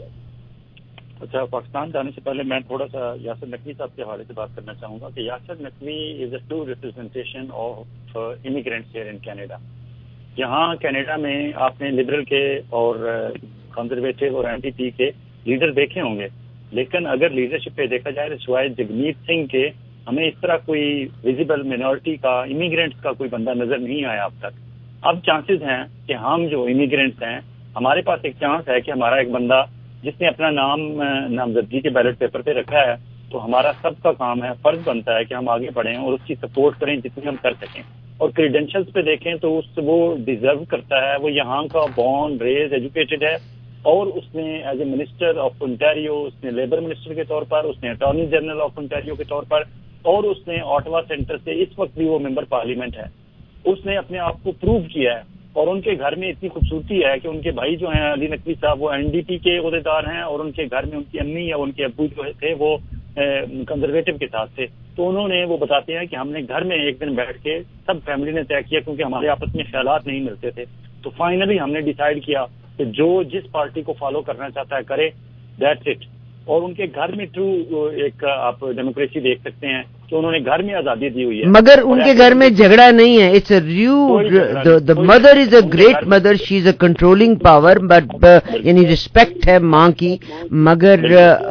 اچھا, پاکستان جانے سے پہلے میں تھوڑا سا یاسر نقوی صاحب کے حوالے سے بات کرنا چاہوں گا کہ Yasir Naqvi is a true representation of immigrants here in Canada. یہاں کینیڈا میں آپ نے لبرل کے اور کنزرویٹو اور این ڈی پی کے لیڈر دیکھے ہوں گے, لیکن اگر لیڈرشپ پہ دیکھا جائے تو سوائے جگمیت سنگھ کے ہمیں اس طرح کوئی ویزیبل مینورٹی کا, امیگرینٹس کا کوئی بندہ نظر نہیں آیا اب تک. اب چانسز ہیں کہ ہم جو امیگرینٹس ہیں, ہمارے پاس ایک چانس ہے کہ ہمارا ایک بندہ جس نے اپنا نام نامزدگی کے بیلٹ پیپر پہ رکھا ہے, تو ہمارا سب کا کام ہے, فرض بنتا ہے کہ ہم آگے بڑھیں اور اس کی سپورٹ کریں جتنی ہم کر سکیں. اور کریڈینشلز پہ دیکھیں تو اس وہ ڈیزرو کرتا ہے, وہ یہاں کا بورن ریز ایجوکیٹڈ ہے, اور اس نے as a minister of Ontario, اس نے لیبر منسٹر کے طور پر, اس نے اٹارنی جنرل آف انٹیریو کے طور پر, اور اس نے آٹوا سینٹر سے اس وقت بھی وہ ممبر پارلیمنٹ ہے, اس نے اپنے آپ کو پروو کیا ہے. اور ان کے گھر میں اتنی خوبصورتی ہے کہ ان کے بھائی جو ہیں علی نقوی صاحب وہ این ڈی پی کے عہدیدار ہیں, اور ان کے گھر میں ان کی امی یا ان کے ابو جو تھے وہ کنزرویٹو کے ساتھ تھے. تو انہوں نے وہ بتاتے ہیں کہ ہم نے گھر میں ایک دن بیٹھ کے سب فیملی نے طے کیا, کیونکہ ہمارے آپس میں خیالات نہیں ملتے تھے, تو فائنلی ہم نے ڈیسائیڈ کیا کہ جو جس پارٹی کو فالو کرنا چاہتا ہے کرے, دیٹس اٹ. اور ان کے گھر میں ٹرو ایک آپ ڈیموکریسی دیکھ سکتے ہیں کہ انہوں نے گھر میں آزادی دی ہوئی ہے, مگر ان کے گھر میں جھگڑا نہیں ہے. اٹس اے ریو the mother is a great mother, she is a controlling power, but یعنی ریسپیکٹ ہے ماں کی, مگر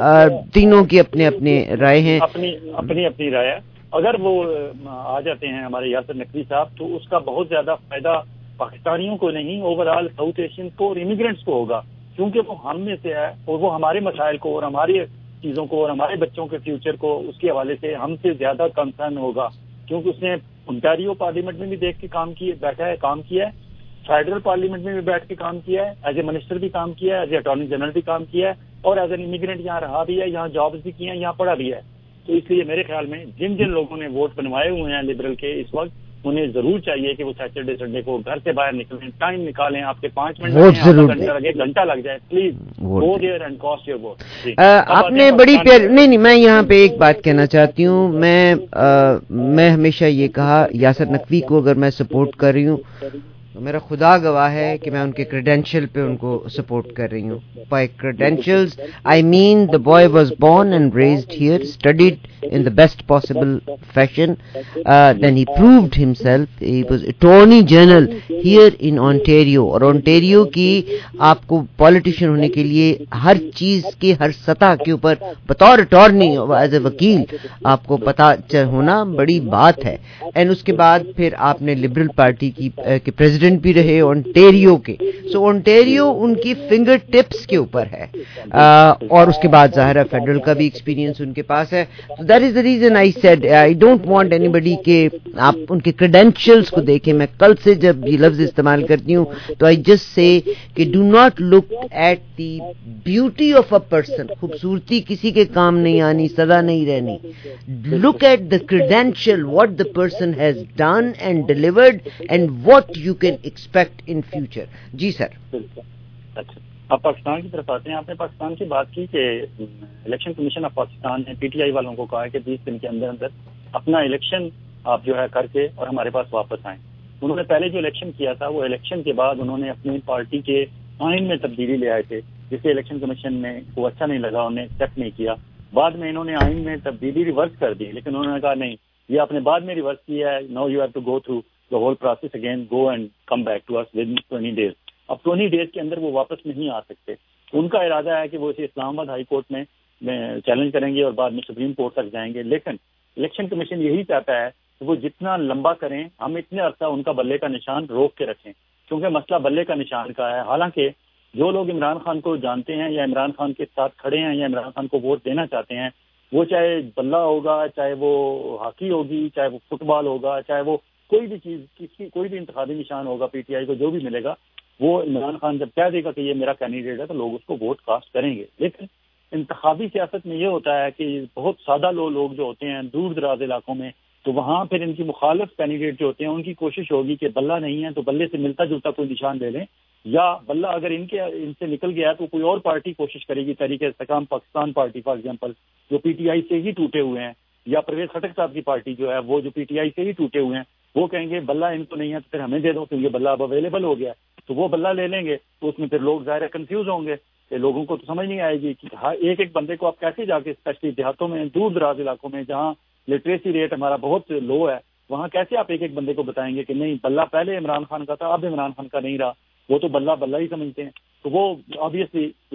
تینوں کی اپنے اپنے رائے ہیں, اپنی اپنی اپنی رائے ہے. اگر وہ آ جاتے ہیں ہمارے یاسر نقوی صاحب تو اس کا بہت زیادہ فائدہ پاکستانیوں کو نہیں, اوور آل ساؤتھ ایشین کو اور امیگرینٹس کو ہوگا, کیونکہ وہ ہم میں سے ہے اور وہ ہمارے مسائل کو اور ہماری چیزوں کو اور ہمارے بچوں کے فیوچر کو اس کے حوالے سے ہم سے زیادہ کنسرن ہوگا, کیونکہ اس نے انٹیریو پارلیمنٹ میں بھی دیکھ کے کام کیے بیٹھا ہے کام کیا ہے, فیڈرل پارلیمنٹ میں بھی بیٹھ کے کام کیا ہے, ایز اے منسٹر بھی کام کیا ہے, ایز اے اٹارنی جنرل بھی کام کیا ہے, اور ایز این امیگرینٹ یہاں رہا بھی ہے, یہاں جابس بھی کیے ہیں, یہاں پڑھا بھی ہے. تو اس لیے میرے خیال میں جن جن لوگوں نے ووٹ بنوائے ہوئے ہیں لبرل کے اس وقت, انہیں ضرور چاہیے کہ وہ سیٹرڈے سنڈے کو گھر سے باہر نکلیں, ٹائم نکالیں, آپ کے پانچ منٹ گھنٹہ لگے گھنٹہ لگ جائے, please go there and cast your vote. آپ نے بڑی پیار نہیں نہیں میں یہاں پہ ایک بات کہنا چاہتی ہوں. میں میں ہمیشہ یہ کہا یاسر نقوی کو اگر میں سپورٹ کر رہی ہوں تو میرا خدا گواہ ہے کہ میں ان کے کریڈینشل پہ ان کو سپورٹ کر رہی ہوں. By credentials I mean the boy was born and raised here, studied in the best possible fashion, uh, then he proved himself. He was attorney general here in Ontario, اور Ontario کی آپ کو politician ہونے کے لیے ہر چیز کے ہر سطح کے اوپر بطور اٹارنی ایز اے وکیل آپ کو پتا ہونا بڑی بات ہے. اینڈ اس کے بعد پھر آپ نے لبرل پارٹی کی کے پریزیڈنٹ بھی رہے اونٹیریو کے, سو اونٹیریو ان کی فنگر ٹپس کے اوپر ہے, اور اس کے بعد ظاہر ہے فیڈرل کا بھی ایکسپیرینس ان کے پاس ہے. That is the reason I said I don't want anybody کہ آپ ان کے credentials کو دیکھیں. میں کل سے جب یہ لفظ استعمال کرتی ہوں تو I just say کہ do not look at the beauty of a person. خوبصورتی کسی کے کام نہیں آنی, سدا نہیں رہنی. Look at the credential, what the person has done and delivered and what you can expect in future. جی سر. آپ پاکستان کی طرف آتے ہیں. آپ نے پاکستان کی بات کی کہ الیکشن کمیشن آف پاکستان نے پی ٹی آئی والوں کو کہا ہے کہ بیس دن کے اندر اندر اپنا الیکشن آپ جو ہے کر کے اور ہمارے پاس واپس آئیں. انہوں نے پہلے جو الیکشن کیا تھا وہ الیکشن کے بعد انہوں نے اپنی پارٹی کے آئین میں تبدیلی لے آئے تھے، جسے الیکشن کمیشن نے کو اچھا نہیں لگا، انہوں نے ایکسیپٹ نہیں کیا. بعد میں انہوں نے آئین میں تبدیلی ریورس کر دی، لیکن انہوں نے کہا نہیں، یہ آپ نے بعد میں ریورس کیا ہے، no you have to go through the whole process again, go and come back to us with twenty days. اب ٹوئنٹی ڈیز کے اندر وہ واپس نہیں آ سکتے. ان کا ارادہ ہے کہ وہ اسے اسلام آباد ہائی کورٹ میں چیلنج کریں گے اور بعد میں سپریم کورٹ تک جائیں گے. لیکن الیکشن کمیشن یہی چاہتا ہے کہ وہ جتنا لمبا کریں، ہم اتنے عرصہ ان کا بلے کا نشان روک کے رکھیں، کیونکہ مسئلہ بلے کا نشان کا ہے. حالانکہ جو لوگ عمران خان کو جانتے ہیں یا عمران خان کے ساتھ کھڑے ہیں یا عمران خان کو ووٹ دینا چاہتے ہیں، وہ چاہے بلہ ہوگا، چاہے وہ ہاکی ہوگی، چاہے وہ فٹ بال ہوگا، چاہے وہ کوئی بھی چیز، کسی کوئی بھی انتخابی نشان ہوگا، پی ٹی آئی کو جو بھی ملے گا، وہ عمران خان جب کہہ دے گا کہ یہ میرا کینڈیڈیٹ ہے تو لوگ اس کو ووٹ کاسٹ کریں گے. لیکن انتخابی سیاست میں یہ ہوتا ہے کہ بہت سادہ لو لوگ جو ہوتے ہیں دور دراز علاقوں میں، تو وہاں پھر ان کی مخالف کینڈیڈیٹ جو ہوتے ہیں ان کی کوشش ہوگی کہ بلہ نہیں ہے تو بلے سے ملتا جلتا کوئی نشان لے لیں، یا بلہ اگر ان کے ان سے نکل گیا تو کوئی اور پارٹی کوشش کرے گی، تحریک استحکام پاکستان پارٹی فار ایگزامپل جو پی ٹی آئی سے ہی ٹوٹے ہوئے ہیں، یا پرویز خٹک صاحب کی پارٹی جو ہے وہ جو پی ٹی آئی سے ہی ٹوٹے ہوئے ہیں، وہ کہیں گے بلہ ان کو نہیں ہے تو پھر ہمیں دے دو کیونکہ بلہ اب اویلیبل ہو گیا. تو وہ بلہ لے لیں گے تو اس میں پھر لوگ ظاہر کنفیوز ہوں گے کہ لوگوں کو تو سمجھ نہیں آئے گی کہ ایک ایک بندے کو آپ کیسے جا کے اسپیشلی دیہاتوں میں دور دراز علاقوں میں جہاں لٹریسی ریٹ ہمارا بہت لو ہے، وہاں کیسے آپ ایک ایک بندے کو بتائیں گے کہ نہیں بلہ پہلے عمران خان کا تھا اب عمران خان کا نہیں رہا، وہ تو بلہ بلہ ہی سمجھتے ہیں. تو وہ آبویسلی